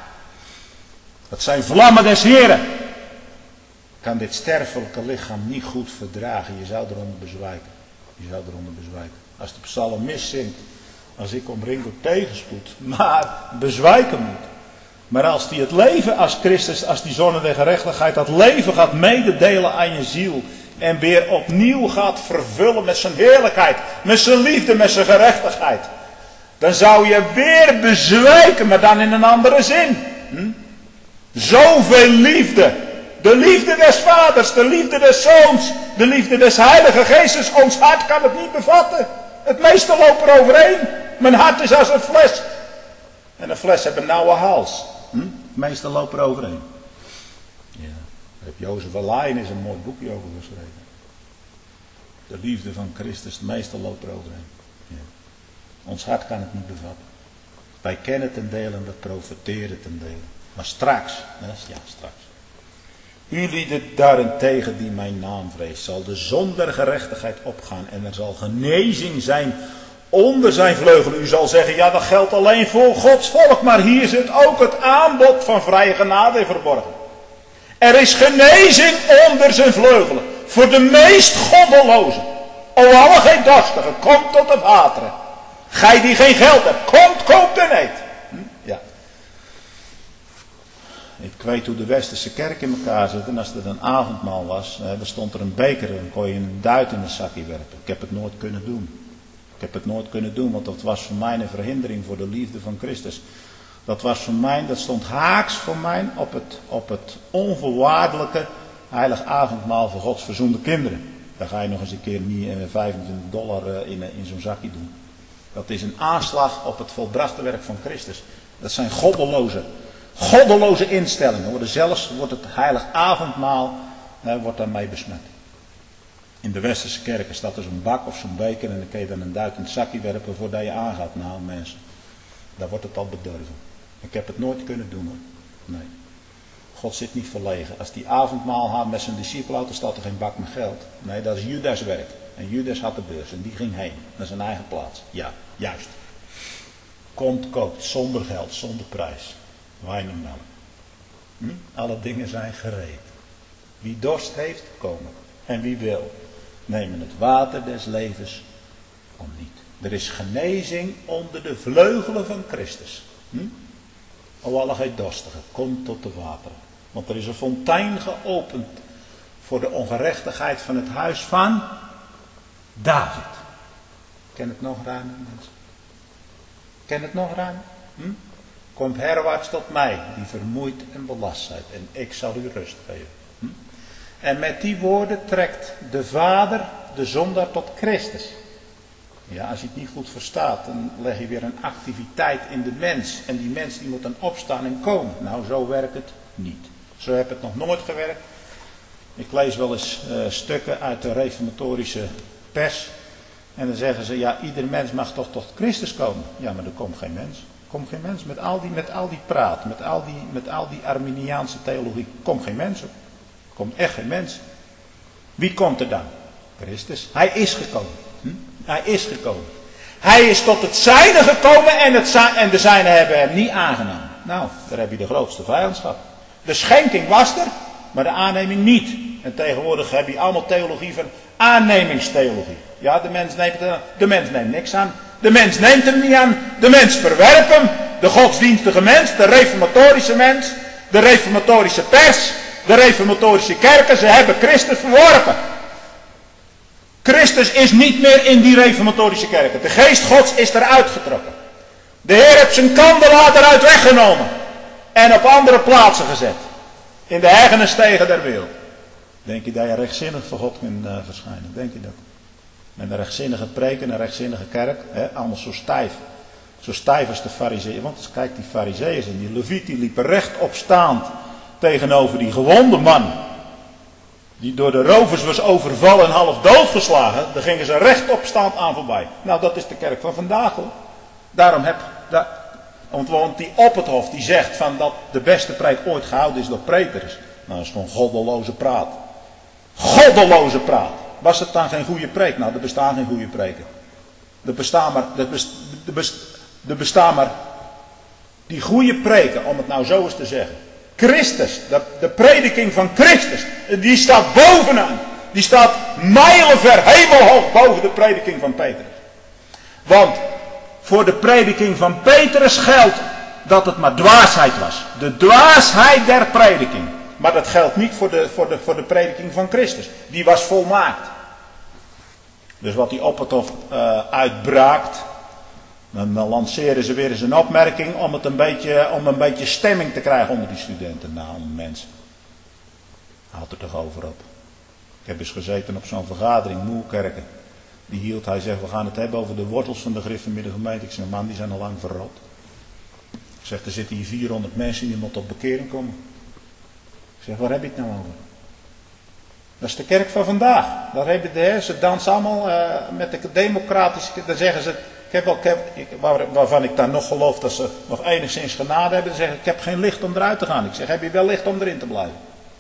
Dat zijn vlammen des Heren. Kan dit sterfelijke lichaam niet goed verdragen. Je zou eronder bezwijken. Je zou eronder bezwijken. Als de psalmist zingt, als ik omringd door tegenspoed, maar bezwijken moet. Maar als die het leven als Christus, als die zonne der gerechtigheid, dat leven gaat mededelen aan je ziel. En weer opnieuw gaat vervullen met zijn heerlijkheid, met zijn liefde, met zijn gerechtigheid. Dan zou je weer bezwijken, maar dan in een andere zin. Hm? Zoveel liefde. De liefde des vaders, de liefde des zoons, de liefde des heilige geestes. Ons hart kan het niet bevatten. Het meeste loopt er overheen. Mijn hart is als een fles. En een fles heeft een nauwe hals. Hm? Het meeste loopt er overheen. Ja. Daar heb Jozef Alain is een mooi boekje over geschreven. De liefde van Christus, het meeste loopt er overheen. Ja. Ons hart kan het niet bevatten. Wij kennen ten dele en we profiteren ten dele. Maar straks, ja straks. U lieden daarentegen die mijn naam vreest, zal de zon der gerechtigheid opgaan en er zal genezing zijn onder zijn vleugelen. U zal zeggen, ja, dat geldt alleen voor Gods volk, maar hier zit ook het aanbod van vrije genade verborgen. Er is genezing onder zijn vleugelen voor de meest goddelozen. O alle geen dorstigen, kom tot de wateren. Gij die geen geld hebt, komt, koopt en eet. Hm? Ja. Ik weet hoe de Westerse kerk in elkaar zit. En als er een avondmaal was, dan stond er een beker en dan kon je een duit in een zakje werpen. Ik heb het nooit kunnen doen. Ik heb het nooit kunnen doen, want dat was voor mij een verhindering voor de liefde van Christus. Dat was voor mij, dat stond haaks voor mij op het, op het onvoorwaardelijke heilig avondmaal voor Gods verzoende kinderen. Daar ga je nog eens een keer niet vijfentwintig dollar in, in zo'n zakje doen. Dat is een aanslag op het volbrachte werk van Christus. Dat zijn goddeloze, goddeloze instellingen. Worden zelfs wordt het heilig avondmaal hè, wordt daarmee besmet. In de Westerse kerken staat er zo'n bak of zo'n beker en dan kun je dan een duit in het zakje werpen voordat je aangaat. Nou mensen, daar wordt het al bedorven. Ik heb het nooit kunnen doen hoor. Nee. God zit niet verlegen. Als die avondmaal had met zijn discipelen, dan staat er geen bak met geld. Nee, dat is Judas werk. En Judas had de beurs en die ging heen naar zijn eigen plaats. Ja, juist. Komt, koopt, zonder geld, zonder prijs. Wijn en melk. Hm? Alle dingen zijn gereed. Wie dorst heeft, komen. En wie wil, nemen het water des levens om niet. Er is genezing onder de vleugelen van Christus. Hm? O alle gij dorstigen, kom tot de wateren. Want er is een fontein geopend voor de ongerechtigheid van het huis van David. Ken het nog ruimer, mensen? Ken het nog ruimer? Hm? Kom herwaarts tot mij, die vermoeid en belast zijt, en ik zal u rust geven. Hm? En met die woorden trekt de Vader de zondaar tot Christus. Ja, als je het niet goed verstaat, dan leg je weer een activiteit in de mens. En die mens die moet dan opstaan en komen. Nou, zo werkt het niet. Zo heb het nog nooit gewerkt. Ik lees wel eens uh, stukken uit de reformatorische pers. En dan zeggen ze, ja, ieder mens mag toch tot Christus komen. Ja, maar er komt geen mens. Er komt geen mens met al die, met al die praat, met al die, met al die Arminiaanse theologie. Er komt geen mens op. Er komt echt geen mens. Wie komt er dan? Christus. Hij is gekomen. Hm? Hij is gekomen. Hij is tot het zijne gekomen en, het, en de zijne hebben hem niet aangenomen. Nou, daar heb je de grootste vijandschap. De schenking was er, maar de aanneming niet. En tegenwoordig heb je allemaal theologie van aannemingstheologie. Ja, de mens neemt, de mens neemt niks aan. De mens neemt hem niet aan. De mens verwerpt hem. De godsdienstige mens, de reformatorische mens, de reformatorische pers, de reformatorische kerken, ze hebben Christus verworpen. Christus is niet meer in die reformatorische kerken. De geest Gods is eruit getrokken. De Heer heeft zijn kandelaar eruit weggenomen. En op andere plaatsen gezet. In de hegenesstegen der wereld. Denk je dat je rechtzinnig voor God kunt uh, verschijnen? Denk je dat? Met een rechtzinnige preek en een rechtzinnige kerk. Hè, allemaal zo stijf. Zo stijf als de farizeeën. Want kijk, die farizeeën en die leviet die liepen rechtop staand tegenover die gewonde man. Die door de rovers was overvallen en half doodgeslagen. Daar gingen ze rechtop staand aan voorbij. Nou, dat is de kerk van vandaag hoor. Daarom heb... Da, want die op het hof die zegt van dat de beste preek ooit gehouden is door preters. Nou, dat is gewoon goddeloze praat. Goddeloze praat. Was het dan geen goede preek? Nou, er bestaan geen goede preken. Er bestaan maar... Er best, er best, er bestaan maar... Die goede preken, om het nou zo eens te zeggen. Christus, de, de prediking van Christus, die staat bovenaan. Die staat mijlenver, hemelhoog boven de prediking van Petrus. Want voor de prediking van Petrus geldt dat het maar dwaasheid was. De dwaasheid der prediking. Maar dat geldt niet voor de, voor de, voor de prediking van Christus. Die was volmaakt. Dus wat die op het hof uh, uitbraakt. Dan, dan lanceren ze weer eens een opmerking om, het een beetje, om een beetje stemming te krijgen onder die studenten. Nou mensen, haalt er toch over op. Ik heb eens gezeten op zo'n vergadering, Moerkerken. Die hield, hij zegt, we gaan het hebben over de wortels van de Griffenmiddag gemeente. Ik zeg, man, die zijn al lang verrot. Ik zeg, er zitten hier vierhonderd mensen die moeten op bekering komen. Ik zeg, waar heb je het nou over? Dat is de kerk van vandaag. Daar hebben de, ze dansen allemaal uh, met de democratische, dan zeggen ze... Ik heb wel, ik heb, ik, waar, waarvan ik dan nog geloof dat ze nog enigszins genade hebben. Dan zeggen ik heb geen licht om eruit te gaan. Ik zeg, heb je wel licht om erin te blijven?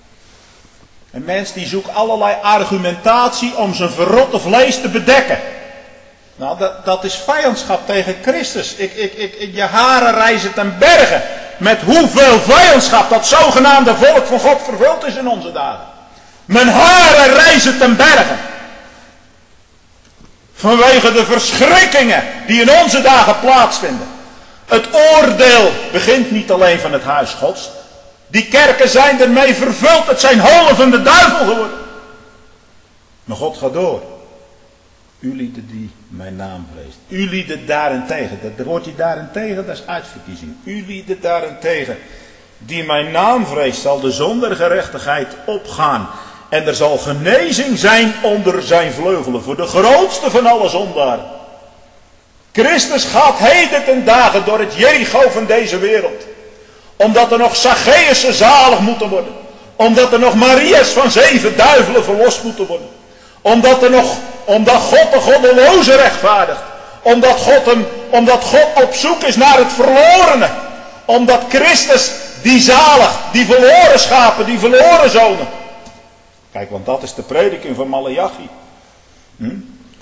Een mens die zoekt allerlei argumentatie om zijn verrotte vlees te bedekken. Nou, dat, dat is vijandschap tegen Christus. Ik, ik, ik, ik, je haren rijzen ten berge. Met hoeveel vijandschap dat zogenaamde volk van God vervuld is in onze dagen. Mijn haren rijzen ten berge. Vanwege de verschrikkingen die in onze dagen plaatsvinden. Het oordeel begint niet alleen van het huis Gods. Die kerken zijn ermee vervuld. Het zijn holen van de duivel geworden. Maar God gaat door. U lieden die mijn naam vreest. U lieden daarentegen. Dat hoort je daarentegen, dat is uitverkiezing. U lieden daarentegen die mijn naam vreest, zal de zonder gerechtigheid opgaan. En er zal genezing zijn onder zijn vleugelen. Voor de grootste van alle zondaren. Christus gaat heden ten dagen door het Jericho van deze wereld. Omdat er nog Zacchaeussen zalig moeten worden. Omdat er nog Maria's van zeven duivelen verlost moeten worden. Omdat, er nog, omdat God de goddeloze rechtvaardigt. Omdat God, hem, omdat God op zoek is naar het verlorene. Omdat Christus die zalig, die verloren schapen, die verloren zonen. Kijk, want dat is de prediking van Maleachi. Hm?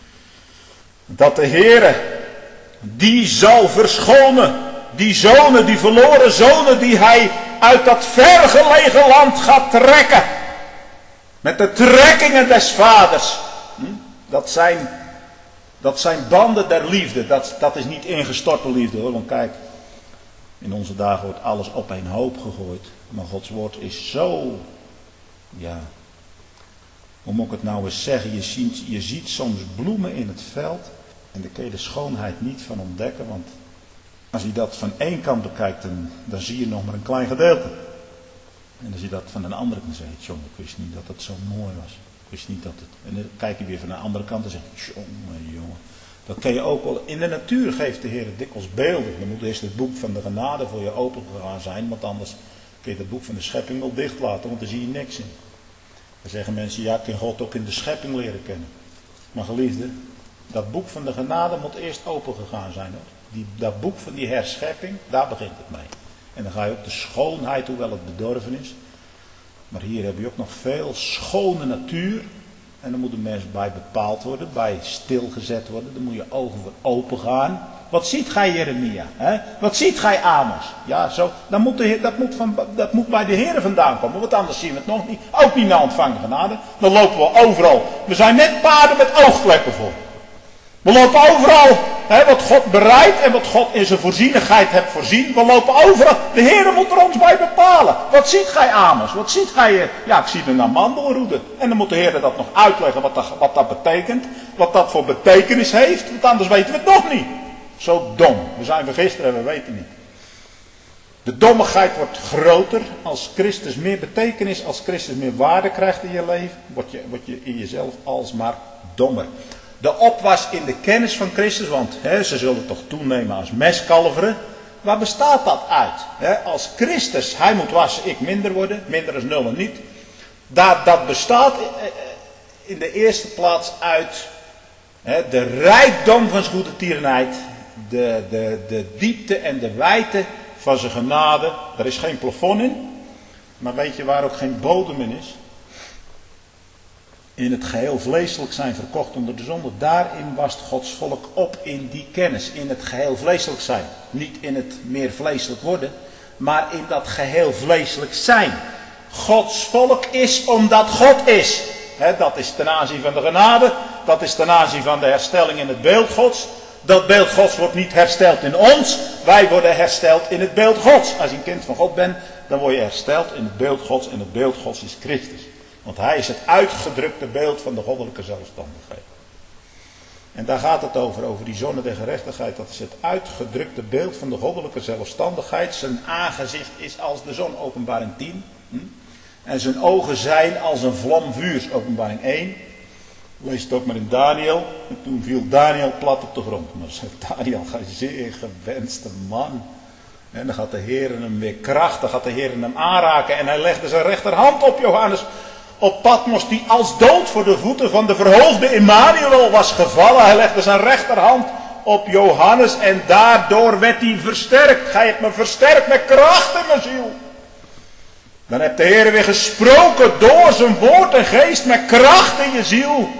Dat de Heere, die zal verschonen. Die zonen, die verloren zonen die hij uit dat vergelegen land gaat trekken. Met de trekkingen des vaders. Hm? Dat zijn, dat zijn banden der liefde. Dat, dat is niet ingestorte liefde hoor. Want kijk, in onze dagen wordt alles op een hoop gegooid. Maar Gods woord is zo, ja... Hoe moet ik het nou eens zeggen? Je ziet, je ziet soms bloemen in het veld. En daar kun je de schoonheid niet van ontdekken. Want als je dat van één kant bekijkt, dan, dan zie je nog maar een klein gedeelte. En als je dat van een andere kant zegt, jongen, ik wist niet dat het zo mooi was. Ik wist niet dat het... En dan kijk je weer van een andere kant en zeg je, jongen, jongen. Dat kun je ook wel... In de natuur geeft de Heer dikwijls beelden. Dan moet eerst het boek van de genade voor je open gegaan zijn. Want anders kun je het boek van de schepping wel dicht laten. Want dan zie je niks in. Dan zeggen mensen, ja, ik kan God ook in de schepping leren kennen. Maar geliefde, Dat boek van de genade moet eerst open gegaan zijn. Hoor. Die, dat boek van die herschepping, daar begint het mee. En dan ga je ook de schoonheid, hoewel het bedorven is. Maar hier heb je ook nog veel schone natuur. En dan moeten mensen bij bepaald worden, bij stilgezet worden. Dan moet je ogen voor open gaan. Wat ziet gij Jeremia? Hè? Wat ziet gij Amos? Ja, zo, dan moet de, dat, moet van, dat moet bij de Heer vandaan komen. Want anders zien we het nog niet. Ook niet naar ontvangen genade. Dan lopen we overal. We zijn net paarden met oogkleppen voor. We lopen overal. Hè, wat God bereidt en wat God in zijn voorzienigheid heeft voorzien. We lopen overal. De Heer moet er ons bij bepalen. Wat ziet gij Amos? Wat ziet gij? Ja, ik zie een amandelroede. En dan moet de Heer dat nog uitleggen wat dat, wat dat betekent. Wat dat voor betekenis heeft. Want anders weten we het nog niet. Zo dom. We zijn vergist en we weten niet. De dommigheid wordt groter als Christus meer betekenis, als Christus meer waarde krijgt in je leven. Word je, word je in jezelf alsmaar dommer. De opwas in de kennis van Christus, want hè, ze zullen toch toenemen als meskalveren. Waar bestaat dat uit? Hè, als Christus, hij moet wassen, ik minder worden, minder is nul en niet. Dat, dat bestaat in de eerste plaats uit hè, de rijkdom van zijn goede tierenheid. De, de, de diepte en de wijdte van zijn genade. Er is geen plafond in. Maar weet je waar ook geen bodem in is? In het geheel vleeselijk zijn verkocht onder de zonde. Daarin wast Gods volk op in die kennis. In het geheel vleeselijk zijn. Niet in het meer vleeselijk worden. Maar in dat geheel vleeselijk zijn. Gods volk is omdat God is. He, dat is ten aanzien van de genade. Dat is ten aanzien van de herstelling in het beeld Gods. Dat beeld Gods wordt niet hersteld in ons. Wij worden hersteld in het beeld Gods. Als je een kind van God bent, dan word je hersteld in het beeld Gods. En het beeld Gods is Christus. Want hij is het uitgedrukte beeld van de goddelijke zelfstandigheid. En daar gaat het over, over die zonne der gerechtigheid. Dat is het uitgedrukte beeld van de goddelijke zelfstandigheid. Zijn aangezicht is als de zon, openbaring tien. En zijn ogen zijn als een vlam vuurs, openbaring één. Lees het ook maar in Daniel. En toen viel Daniel plat op de grond. Maar zegt Daniel, gij zeer gewenste man. En dan gaat de Heer hem weer kracht, dan gaat de Heer hem aanraken. En hij legde zijn rechterhand op Johannes. Op Patmos, die als dood voor de voeten van de verhoogde Immanuel was gevallen. Hij legde zijn rechterhand op Johannes en daardoor werd hij versterkt. Gij hebt me versterkt met kracht in mijn ziel. Dan heeft de Heer weer gesproken door zijn woord en geest met kracht in je ziel.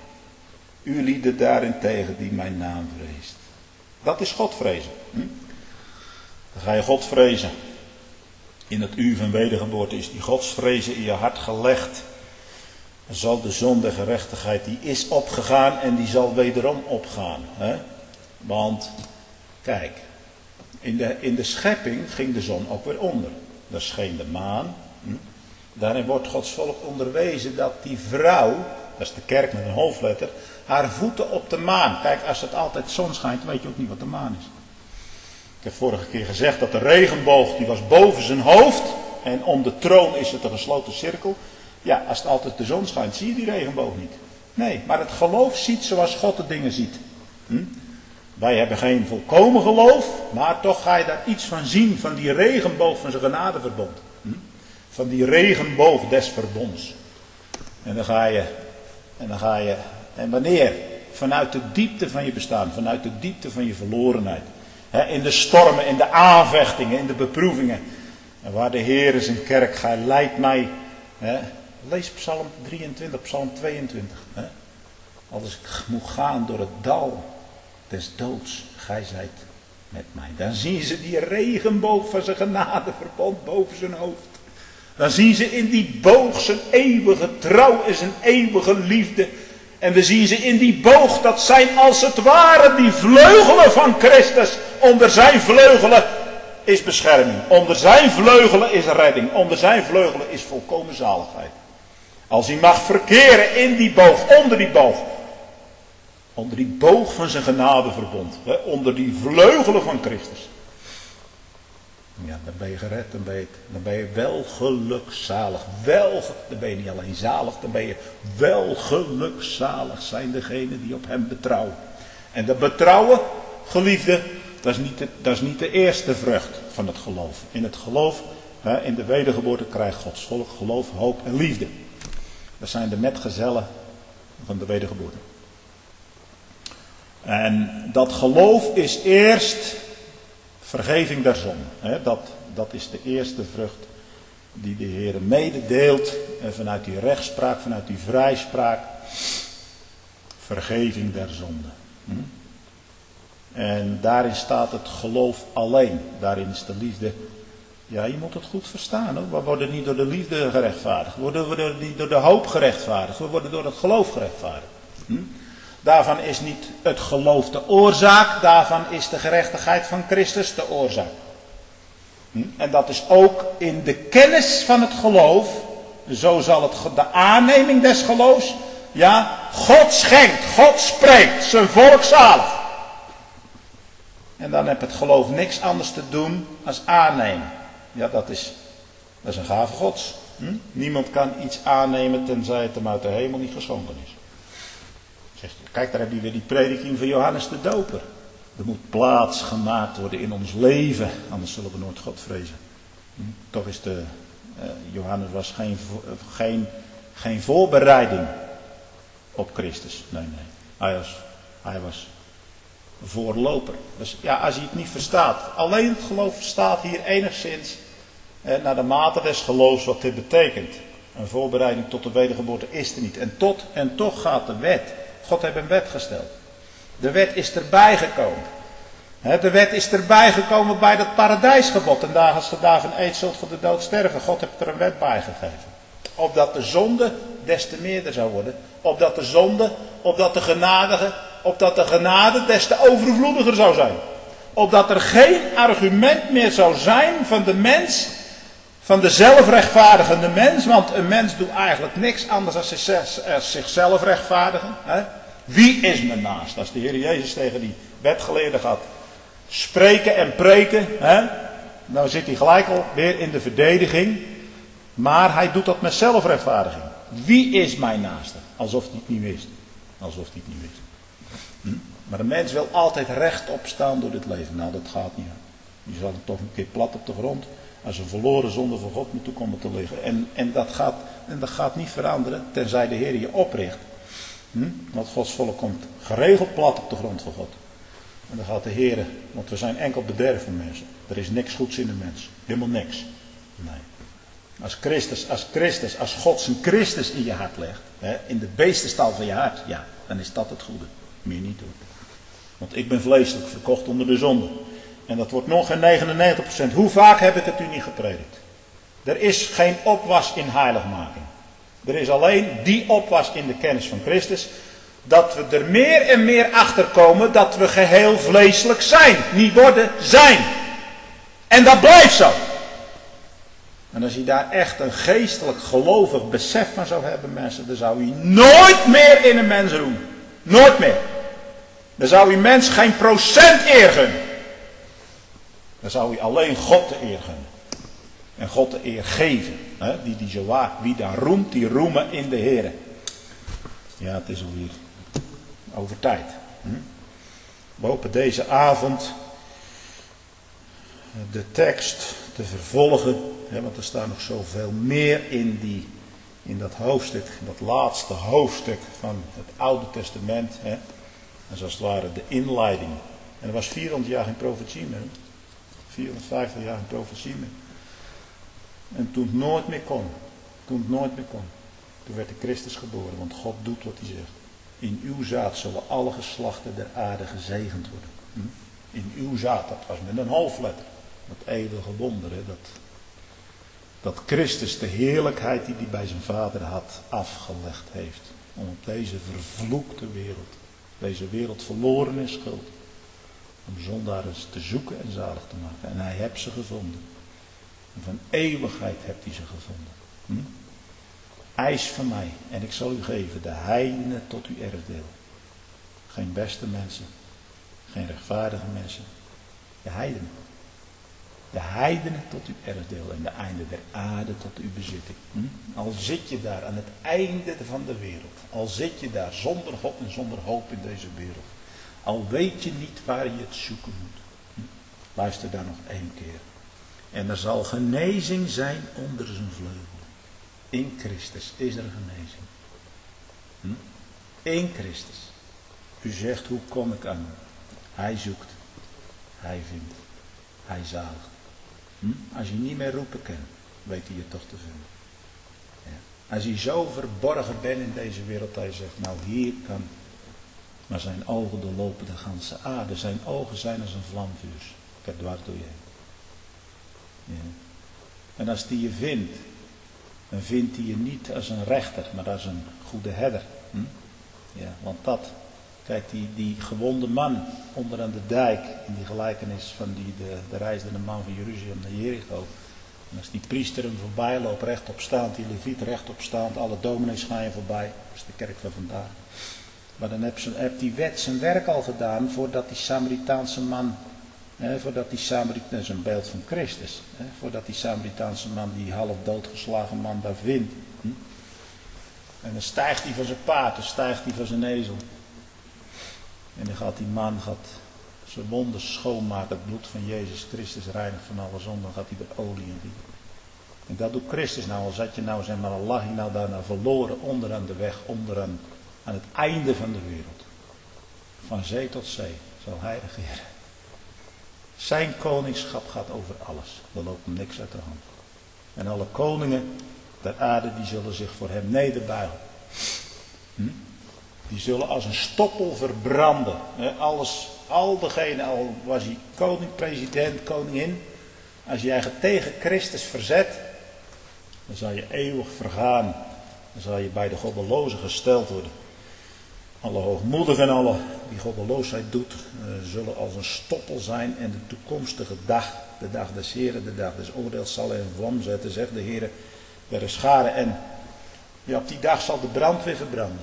U lieden daarentegen die mijn naam vreest. Dat is God vrezen. Hm? Dan ga je God vrezen. In het uur van wedergeboorte is die godsvrezen in je hart gelegd. Dan zal de zon der gerechtigheid, die is opgegaan en die zal wederom opgaan. Hè? Want, kijk, in de, in de schepping ging de zon ook weer onder. Daar scheen de maan. Hm? Daarin wordt Gods volk onderwezen dat die vrouw, dat is de kerk met een hoofdletter, haar voeten op de maan. Kijk, als het altijd zon schijnt, weet je ook niet wat de maan is. Ik heb vorige keer gezegd dat de regenboog, die was boven zijn hoofd. En om de troon is het een gesloten cirkel. Ja, als het altijd de zon schijnt, zie je die regenboog niet. Nee, maar het geloof ziet zoals God de dingen ziet. Hm? Wij hebben geen volkomen geloof, maar toch ga je daar iets van zien, van die regenboog van zijn genadeverbond. Hm? Van die regenboog des verbonds. En dan ga je, en dan ga je, en wanneer? Vanuit de diepte van je bestaan, vanuit de diepte van je verlorenheid. He, in de stormen, in de aanvechtingen, in de beproevingen. En waar de Heer is een kerk, gij leidt mij. He, lees Psalm drieëntwintig, Psalm tweeëntwintig. He. Als ik moet gaan door het dal des doods, gij zijt met mij. Dan zien ze die regenboog van zijn genadeverbond boven zijn hoofd. Dan zien ze in die boog zijn eeuwige trouw en zijn eeuwige liefde. En we zien ze in die boog, dat zijn als het ware die vleugelen van Christus. Onder zijn vleugelen is bescherming. Onder zijn vleugelen is redding. Onder zijn vleugelen is volkomen zaligheid. Als hij mag verkeren in die boog, onder die boog. Onder die boog van zijn genadeverbond. Hè, onder die vleugelen van Christus. Ja, dan ben je gered, dan ben je, dan ben je wel gelukzalig. Wel, dan ben je niet alleen zalig, dan ben je wel gelukzalig zijn degenen die op hem betrouwen. En dat betrouwen, geliefde, dat is niet de, dat is niet de eerste vrucht van het geloof. In het geloof, hè, in de wedergeboorte krijgt Gods volk geloof, hoop en liefde. Dat zijn de metgezellen van de wedergeboorte. En dat geloof is eerst vergeving der zonde. Dat, dat is de eerste vrucht die de Heer mededeelt. En vanuit die rechtspraak, vanuit die vrijspraak. Vergeving der zonde. Hm? En daarin staat het geloof alleen. Daarin is de liefde. Ja, je moet het goed verstaan hoor. We worden niet door de liefde gerechtvaardigd. We worden niet door de hoop gerechtvaardigd. We worden door het geloof gerechtvaardigd. Hm? Daarvan is niet het geloof de oorzaak. Daarvan is de gerechtigheid van Christus de oorzaak. Hm? En dat is ook in de kennis van het geloof. Zo zal het de aanneming des geloofs. Ja, God schenkt, God spreekt, zijn volk zalig. En dan heb het geloof niks anders te doen als aannemen. Ja, dat is, dat is een gave Gods. Hm? Niemand kan iets aannemen tenzij het hem uit de hemel niet geschonken is. Zegt, kijk, daar heb je weer die prediking van Johannes de Doper. Er moet plaats gemaakt worden in ons leven, anders zullen we nooit God vrezen. Hm? Toch is de, uh, Johannes was geen, geen, geen voorbereiding op Christus. Nee, nee. Hij was, hij was voorloper. Dus ja, als je het niet verstaat. Alleen het geloof verstaat hier enigszins eh, naar de mate des geloofs wat dit betekent. Een voorbereiding tot de wedergeboorte is er niet. En, tot, en toch gaat de wet. God heeft een wet gesteld. De wet is erbij gekomen. He, de wet is erbij gekomen bij dat paradijsgebod. En daar als je daarvan eet zult voor de dood sterven. God heeft er een wet bij gegeven. Opdat de zonde des te meerder zou worden. Opdat de zonde, opdat de genadige, opdat de genade des te overvloediger zou zijn. Opdat er geen argument meer zou zijn van de mens, van de zelfrechtvaardigende mens. Want een mens doet eigenlijk niks anders dan zichzelf rechtvaardigen. Hè? Wie is mijn naast? Als de Heer Jezus tegen die wetgeleerden gaat spreken en preken. Hè? Nou zit hij gelijk al weer in de verdediging. Maar hij doet dat met zelfrechtvaardiging. Wie is mijn naaste? Alsof hij het niet wist. Alsof hij het niet wist. Hm? Maar een mens wil altijd rechtop staan door dit leven. Nou, dat gaat niet. Je zal het toch een keer plat op de grond. Als een verloren zonde voor God moet toekomen te liggen. En, en, dat gaat, en dat gaat niet veranderen. Tenzij de Heer je opricht. Hm? Want Gods volk komt geregeld plat op de grond voor God. En dan gaat de Heer. Want we zijn enkel bederven mensen. Er is niks goeds in de mens. Helemaal niks. Nee. Als Christus, als Christus, als God zijn Christus in je hart legt, hè, in de beestenstal van je hart, ja, dan is dat het goede. Meer niet doen. Want ik ben vleeselijk verkocht onder de zonde. En dat wordt nog geen negenennegentig procent. Hoe vaak heb ik het u niet gepredikt? Er is geen opwas in heiligmaking. Er is alleen die opwas in de kennis van Christus. Dat we er meer en meer achter komen dat we geheel vleeselijk zijn. Niet worden, zijn. En dat blijft zo. En als je daar echt een geestelijk gelovig besef van zou hebben, mensen, dan zou je nooit meer in een mens roemen. Nooit meer. Dan zou je mens geen procent eer gunnen. Dan zou je alleen God de eer gunnen. En God de eer geven. Hè? Die die zo waard. Wie daar roemt, die roemen in de Heer. Ja, het is alweer over tijd. Hm? We hopen deze avond de tekst te vervolgen. Hè, want er staat nog zoveel meer in, die, in dat hoofdstuk. Dat laatste hoofdstuk van het Oude Testament. Hè. En zoals het ware de inleiding. En er was vierhonderd jaar geen profetie meer. vierhonderdvijftig jaar geen profetie meer. En toen het nooit meer kon. Toen het nooit meer kon. Toen werd de Christus geboren. Want God doet wat hij zegt. In uw zaad zullen alle geslachten der aarde gezegend worden. Hm? In uw zaad, dat was met een hoofdletter. Dat eeuwige wonder. Hè? Dat, dat Christus de heerlijkheid die hij bij zijn vader had afgelegd heeft. Om op deze vervloekte wereld. Deze wereld verloren in schuld. Om zondaren te zoeken en zalig te maken. En hij heeft ze gevonden. En van eeuwigheid hebt hij ze gevonden. Hm? Eis van mij. En ik zal u geven de heidenen tot uw erfdeel. Geen beste mensen. Geen rechtvaardige mensen. De heidenen. De heidenen tot uw erfdeel. En de einde der aarde tot uw bezitting. Hm? Al zit je daar aan het einde van de wereld. Al zit je daar zonder God en zonder hoop in deze wereld. Al weet je niet waar je het zoeken moet. Hm? Luister daar nog één keer. En er zal genezing zijn onder zijn vleugel. In Christus is er genezing. Hm? In Christus. U zegt, hoe kom ik aan hem? Hij zoekt. Hij vindt. Hij zaligt. Hm? Als je niet meer roepen kan, weet hij je toch te vinden. Ja. Als hij zo verborgen bent in deze wereld, dat hij zegt, nou hier kan. Maar zijn ogen doorlopen de ganse aarde. Zijn ogen zijn als een vlamvuurs. Ik heb dwars door je heen. Ja. En als hij je vindt, dan vindt hij je niet als een rechter, maar als een goede herder. Hm? Ja, want dat, kijk, die, die gewonde man onder aan de dijk, in die gelijkenis van die, de, de reizende man van Jeruzalem naar Jericho. En als die priester hem voorbij loopt, rechtop staand, die leviet rechtop staand, alle dominees gaan je voorbij. Dat is de kerk van vandaag. Maar dan heeft die wet zijn werk al gedaan voordat die Samaritaanse man, hè, voordat die Samaritaanse, dat is een beeld van Christus, hè, voordat die Samaritaanse man die half doodgeslagen man daar vindt. Hm? En dan stijgt hij van zijn paard, dan stijgt hij van zijn ezel. En dan gaat die man gaat zijn wonden schoonmaken, het bloed van Jezus Christus reinigt van alle zonde, dan gaat hij er olie in gieten. En dat doet Christus nou, al zat je nou, zeg maar, al lag je nou daarna verloren onderaan de weg, onderaan aan het einde van de wereld. Van zee tot zee zal hij regeren. Zijn koningschap gaat over alles. Er loopt hem niks uit de hand. En alle koningen der aarde die zullen zich voor hem nederbuigen. Hm? Die zullen als een stoppel verbranden. Alles, al degene, al was hij koning, president, koningin. Als je je tegen Christus verzet, dan zal je eeuwig vergaan. Dan zal je bij de goddelozen gesteld worden. Alle hoogmoedigen en alle die goddeloosheid doet, uh, zullen als een stoppel zijn en de toekomstige dag, de dag des Heren, de dag des oordeels zal in vlam zetten, zegt de Heere der scharen. En ja, op die dag zal de brand weer verbranden.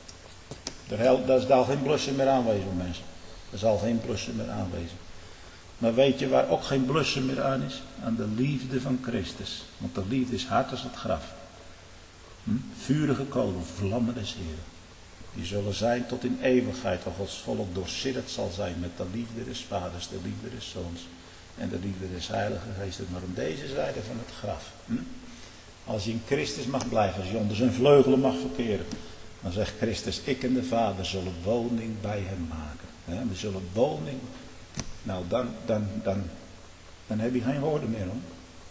Daar zal geen blussen meer aanwezen, mensen. Er zal geen blussen meer aanwezen. Maar weet je waar ook geen blussen meer aan is? Aan de liefde van Christus. Want de liefde is hard als het graf. Hm? Vurige kolen, vlammen des Heren. Die zullen zijn tot in eeuwigheid, waar Gods volk doorsidderd zal zijn met de liefde des Vaders, de liefde des Zoons en de liefde des Heilige Geestes. Maar om deze zijde van het graf. Hm? Als je in Christus mag blijven, als je onder zijn vleugelen mag verkeren, dan zegt Christus, ik en de Vader zullen woning bij hem maken. He, we zullen woning. Nou, dan, dan, dan, dan heb je geen woorden meer, hoor.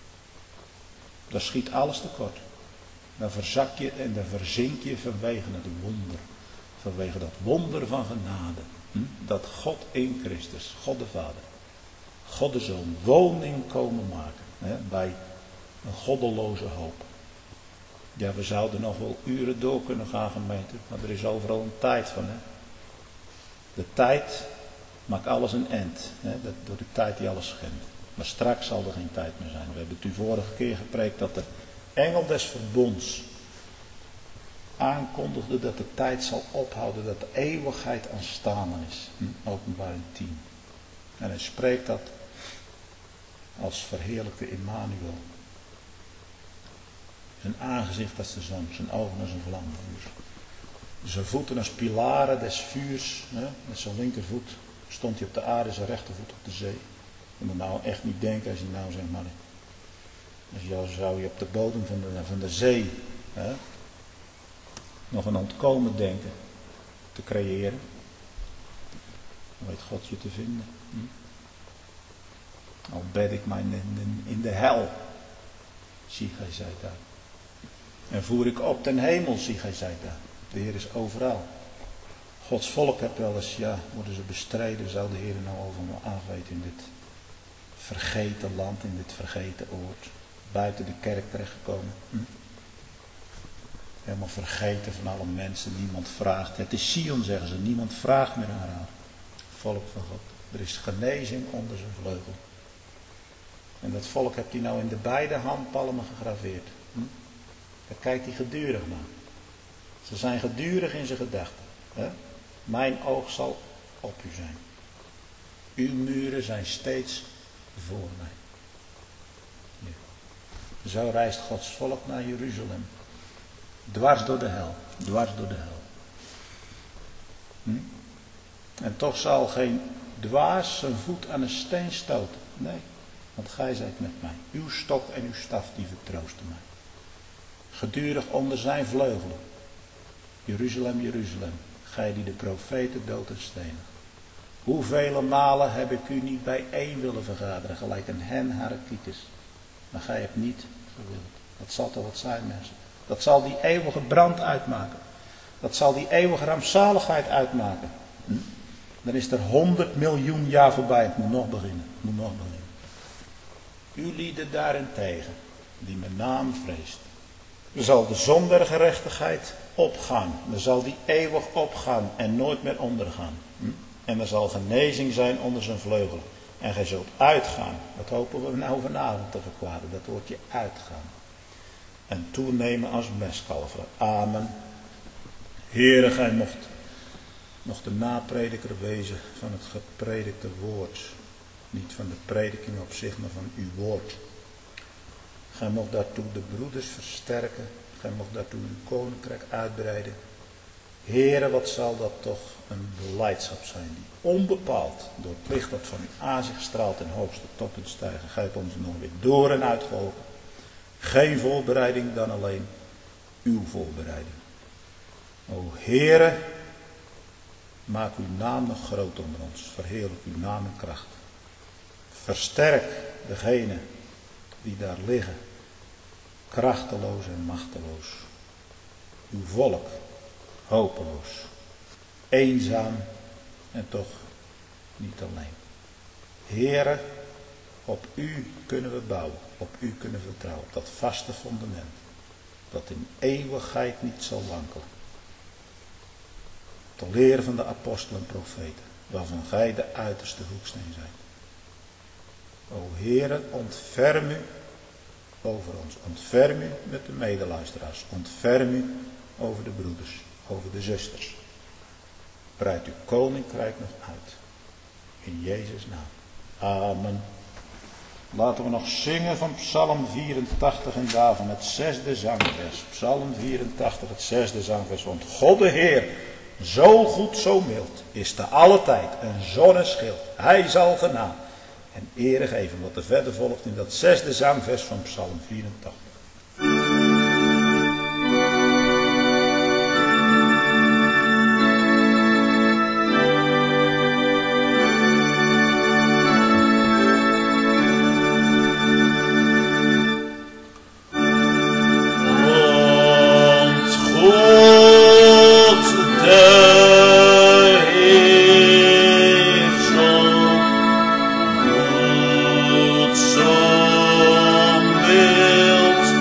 Dan schiet alles tekort. Dan verzak je en dan verzink je vanwege het wonder. Vanwege dat wonder van genade. Hm? Dat God in Christus, God de Vader, God de Zoon, woning komen maken. Hè? Bij een goddeloze hoop. Ja, we zouden nog wel uren door kunnen gaan, gemeente. Maar er is overal een tijd van. Hè? De tijd maakt alles een end. Hè? Dat, door de tijd die alles schendt. Maar straks zal er geen tijd meer zijn. We hebben het u vorige keer gepreekt dat de engel des verbonds aankondigde dat de tijd zal ophouden, dat de eeuwigheid aanstaande is. Hm? Openbaring tien. En hij spreekt dat als verheerlijkte Immanuel. Zijn aangezicht als de zon, zijn ogen als een vlamvuur. Zijn voeten als pilaren des vuurs. Hè? Met zijn linkervoet stond hij op de aarde, zijn rechtervoet op de zee. Je moet nou echt niet denken als je nou zegt, maar als jou zou je op de bodem van de, van de zee, hè, nog een ontkomen denken te creëren. Dan weet God je te vinden. Hm? Al bed ik mij in de, in de hel, zie gij zij daar. En voer ik op ten hemel, zie gij zij daar. De Heer is overal. Gods volk heeft wel eens, ja, worden ze bestreden, zou de Heer nou over me afweten in dit vergeten land, in dit vergeten oord. Buiten de kerk terechtgekomen. Hm? Helemaal vergeten van alle mensen. Niemand vraagt. Het is Sion, zeggen ze. Niemand vraagt meer naar haar. Volk van God. Er is genezing onder zijn vleugel. En dat volk hebt hij nou in de beide handpalmen gegraveerd. Hm? Daar kijkt hij gedurig naar. Ze zijn gedurig in zijn gedachten. Hè? Mijn oog zal op u zijn. Uw muren zijn steeds voor mij. Ja. Zo reist Gods volk naar Jeruzalem. Dwars door de hel. Dwars door de hel. Hm? En toch zal geen dwaas zijn voet aan een steen stoten. Nee, want gij zijt met mij. Uw stok en uw staf die vertroosten mij. Gedurig onder zijn vleugelen. Jeruzalem, Jeruzalem. gij die de profeten dood en stenen. Hoevele malen heb ik u niet bijeen willen vergaderen, gelijk een hen haar kiekers. Maar gij hebt niet gewild. Dat zal toch wat zijn, mensen. Dat zal die eeuwige brand uitmaken. Dat zal die eeuwige rampzaligheid uitmaken. Hm? Dan is er honderd miljoen jaar voorbij. Het moet nog beginnen. Het moet nog beginnen. U lieden daarentegen, die mijn naam vreest. Er zal de zon der gerechtigheid opgaan. Er zal die eeuwig opgaan en nooit meer ondergaan. Hm? En er zal genezing zijn onder zijn vleugelen. En gij zult uitgaan. Dat hopen we nou vanavond te verklaren. Dat woordje uitgaan. En toenemen als mestkalveren. Amen. Heere, gij mocht nog de naprediker wezen van het gepredikte woord. Niet van de prediking op zich, maar van uw woord. Gij mocht daartoe de broeders versterken. Gij mocht daartoe uw koninkrijk uitbreiden. Heere, wat zal dat toch een belijdschap zijn die onbepaald door het licht dat van uw aanzicht straalt ten hoogste toppen stijgen. Gij hebt ons nog weer door en uitgeholpen. Geen voorbereiding dan alleen uw voorbereiding. O Heere, maak uw naam nog groot onder ons. Verheerlijk uw naam en kracht. Versterk degenen die daar liggen, krachteloos en machteloos. Uw volk, hopeloos, eenzaam en toch niet alleen. Heere, op u kunnen we bouwen, op u kunnen we vertrouwen, op dat vaste fundament, dat in eeuwigheid niet zal wankelen. De leer van de apostelen en profeten, waarvan gij de uiterste hoeksteen zijt. O Heere, ontferm u over ons, ontferm u met de medeluisteraars, ontferm u over de broeders, over de zusters. Breid uw koninkrijk nog uit. In Jezus' naam. Amen. Laten we nog zingen van Psalm vierentachtig en daarvan het zesde zangvers. Psalm vierentachtig, het zesde zangvers. Want God de Heer, zo goed, zo mild, is te alle tijd een zonneschild. Hij zal genaam en ere geven. Wat er verder volgt in dat zesde zangvers van Psalm vierentachtig. Built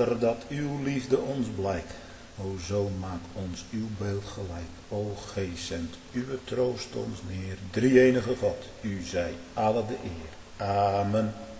louter dat uw liefde ons blijkt. O Zoon, maak ons uw beeld gelijk. O Geest, zend uw troost ons neer. Drie-enige God, u zij alle de eer. Amen.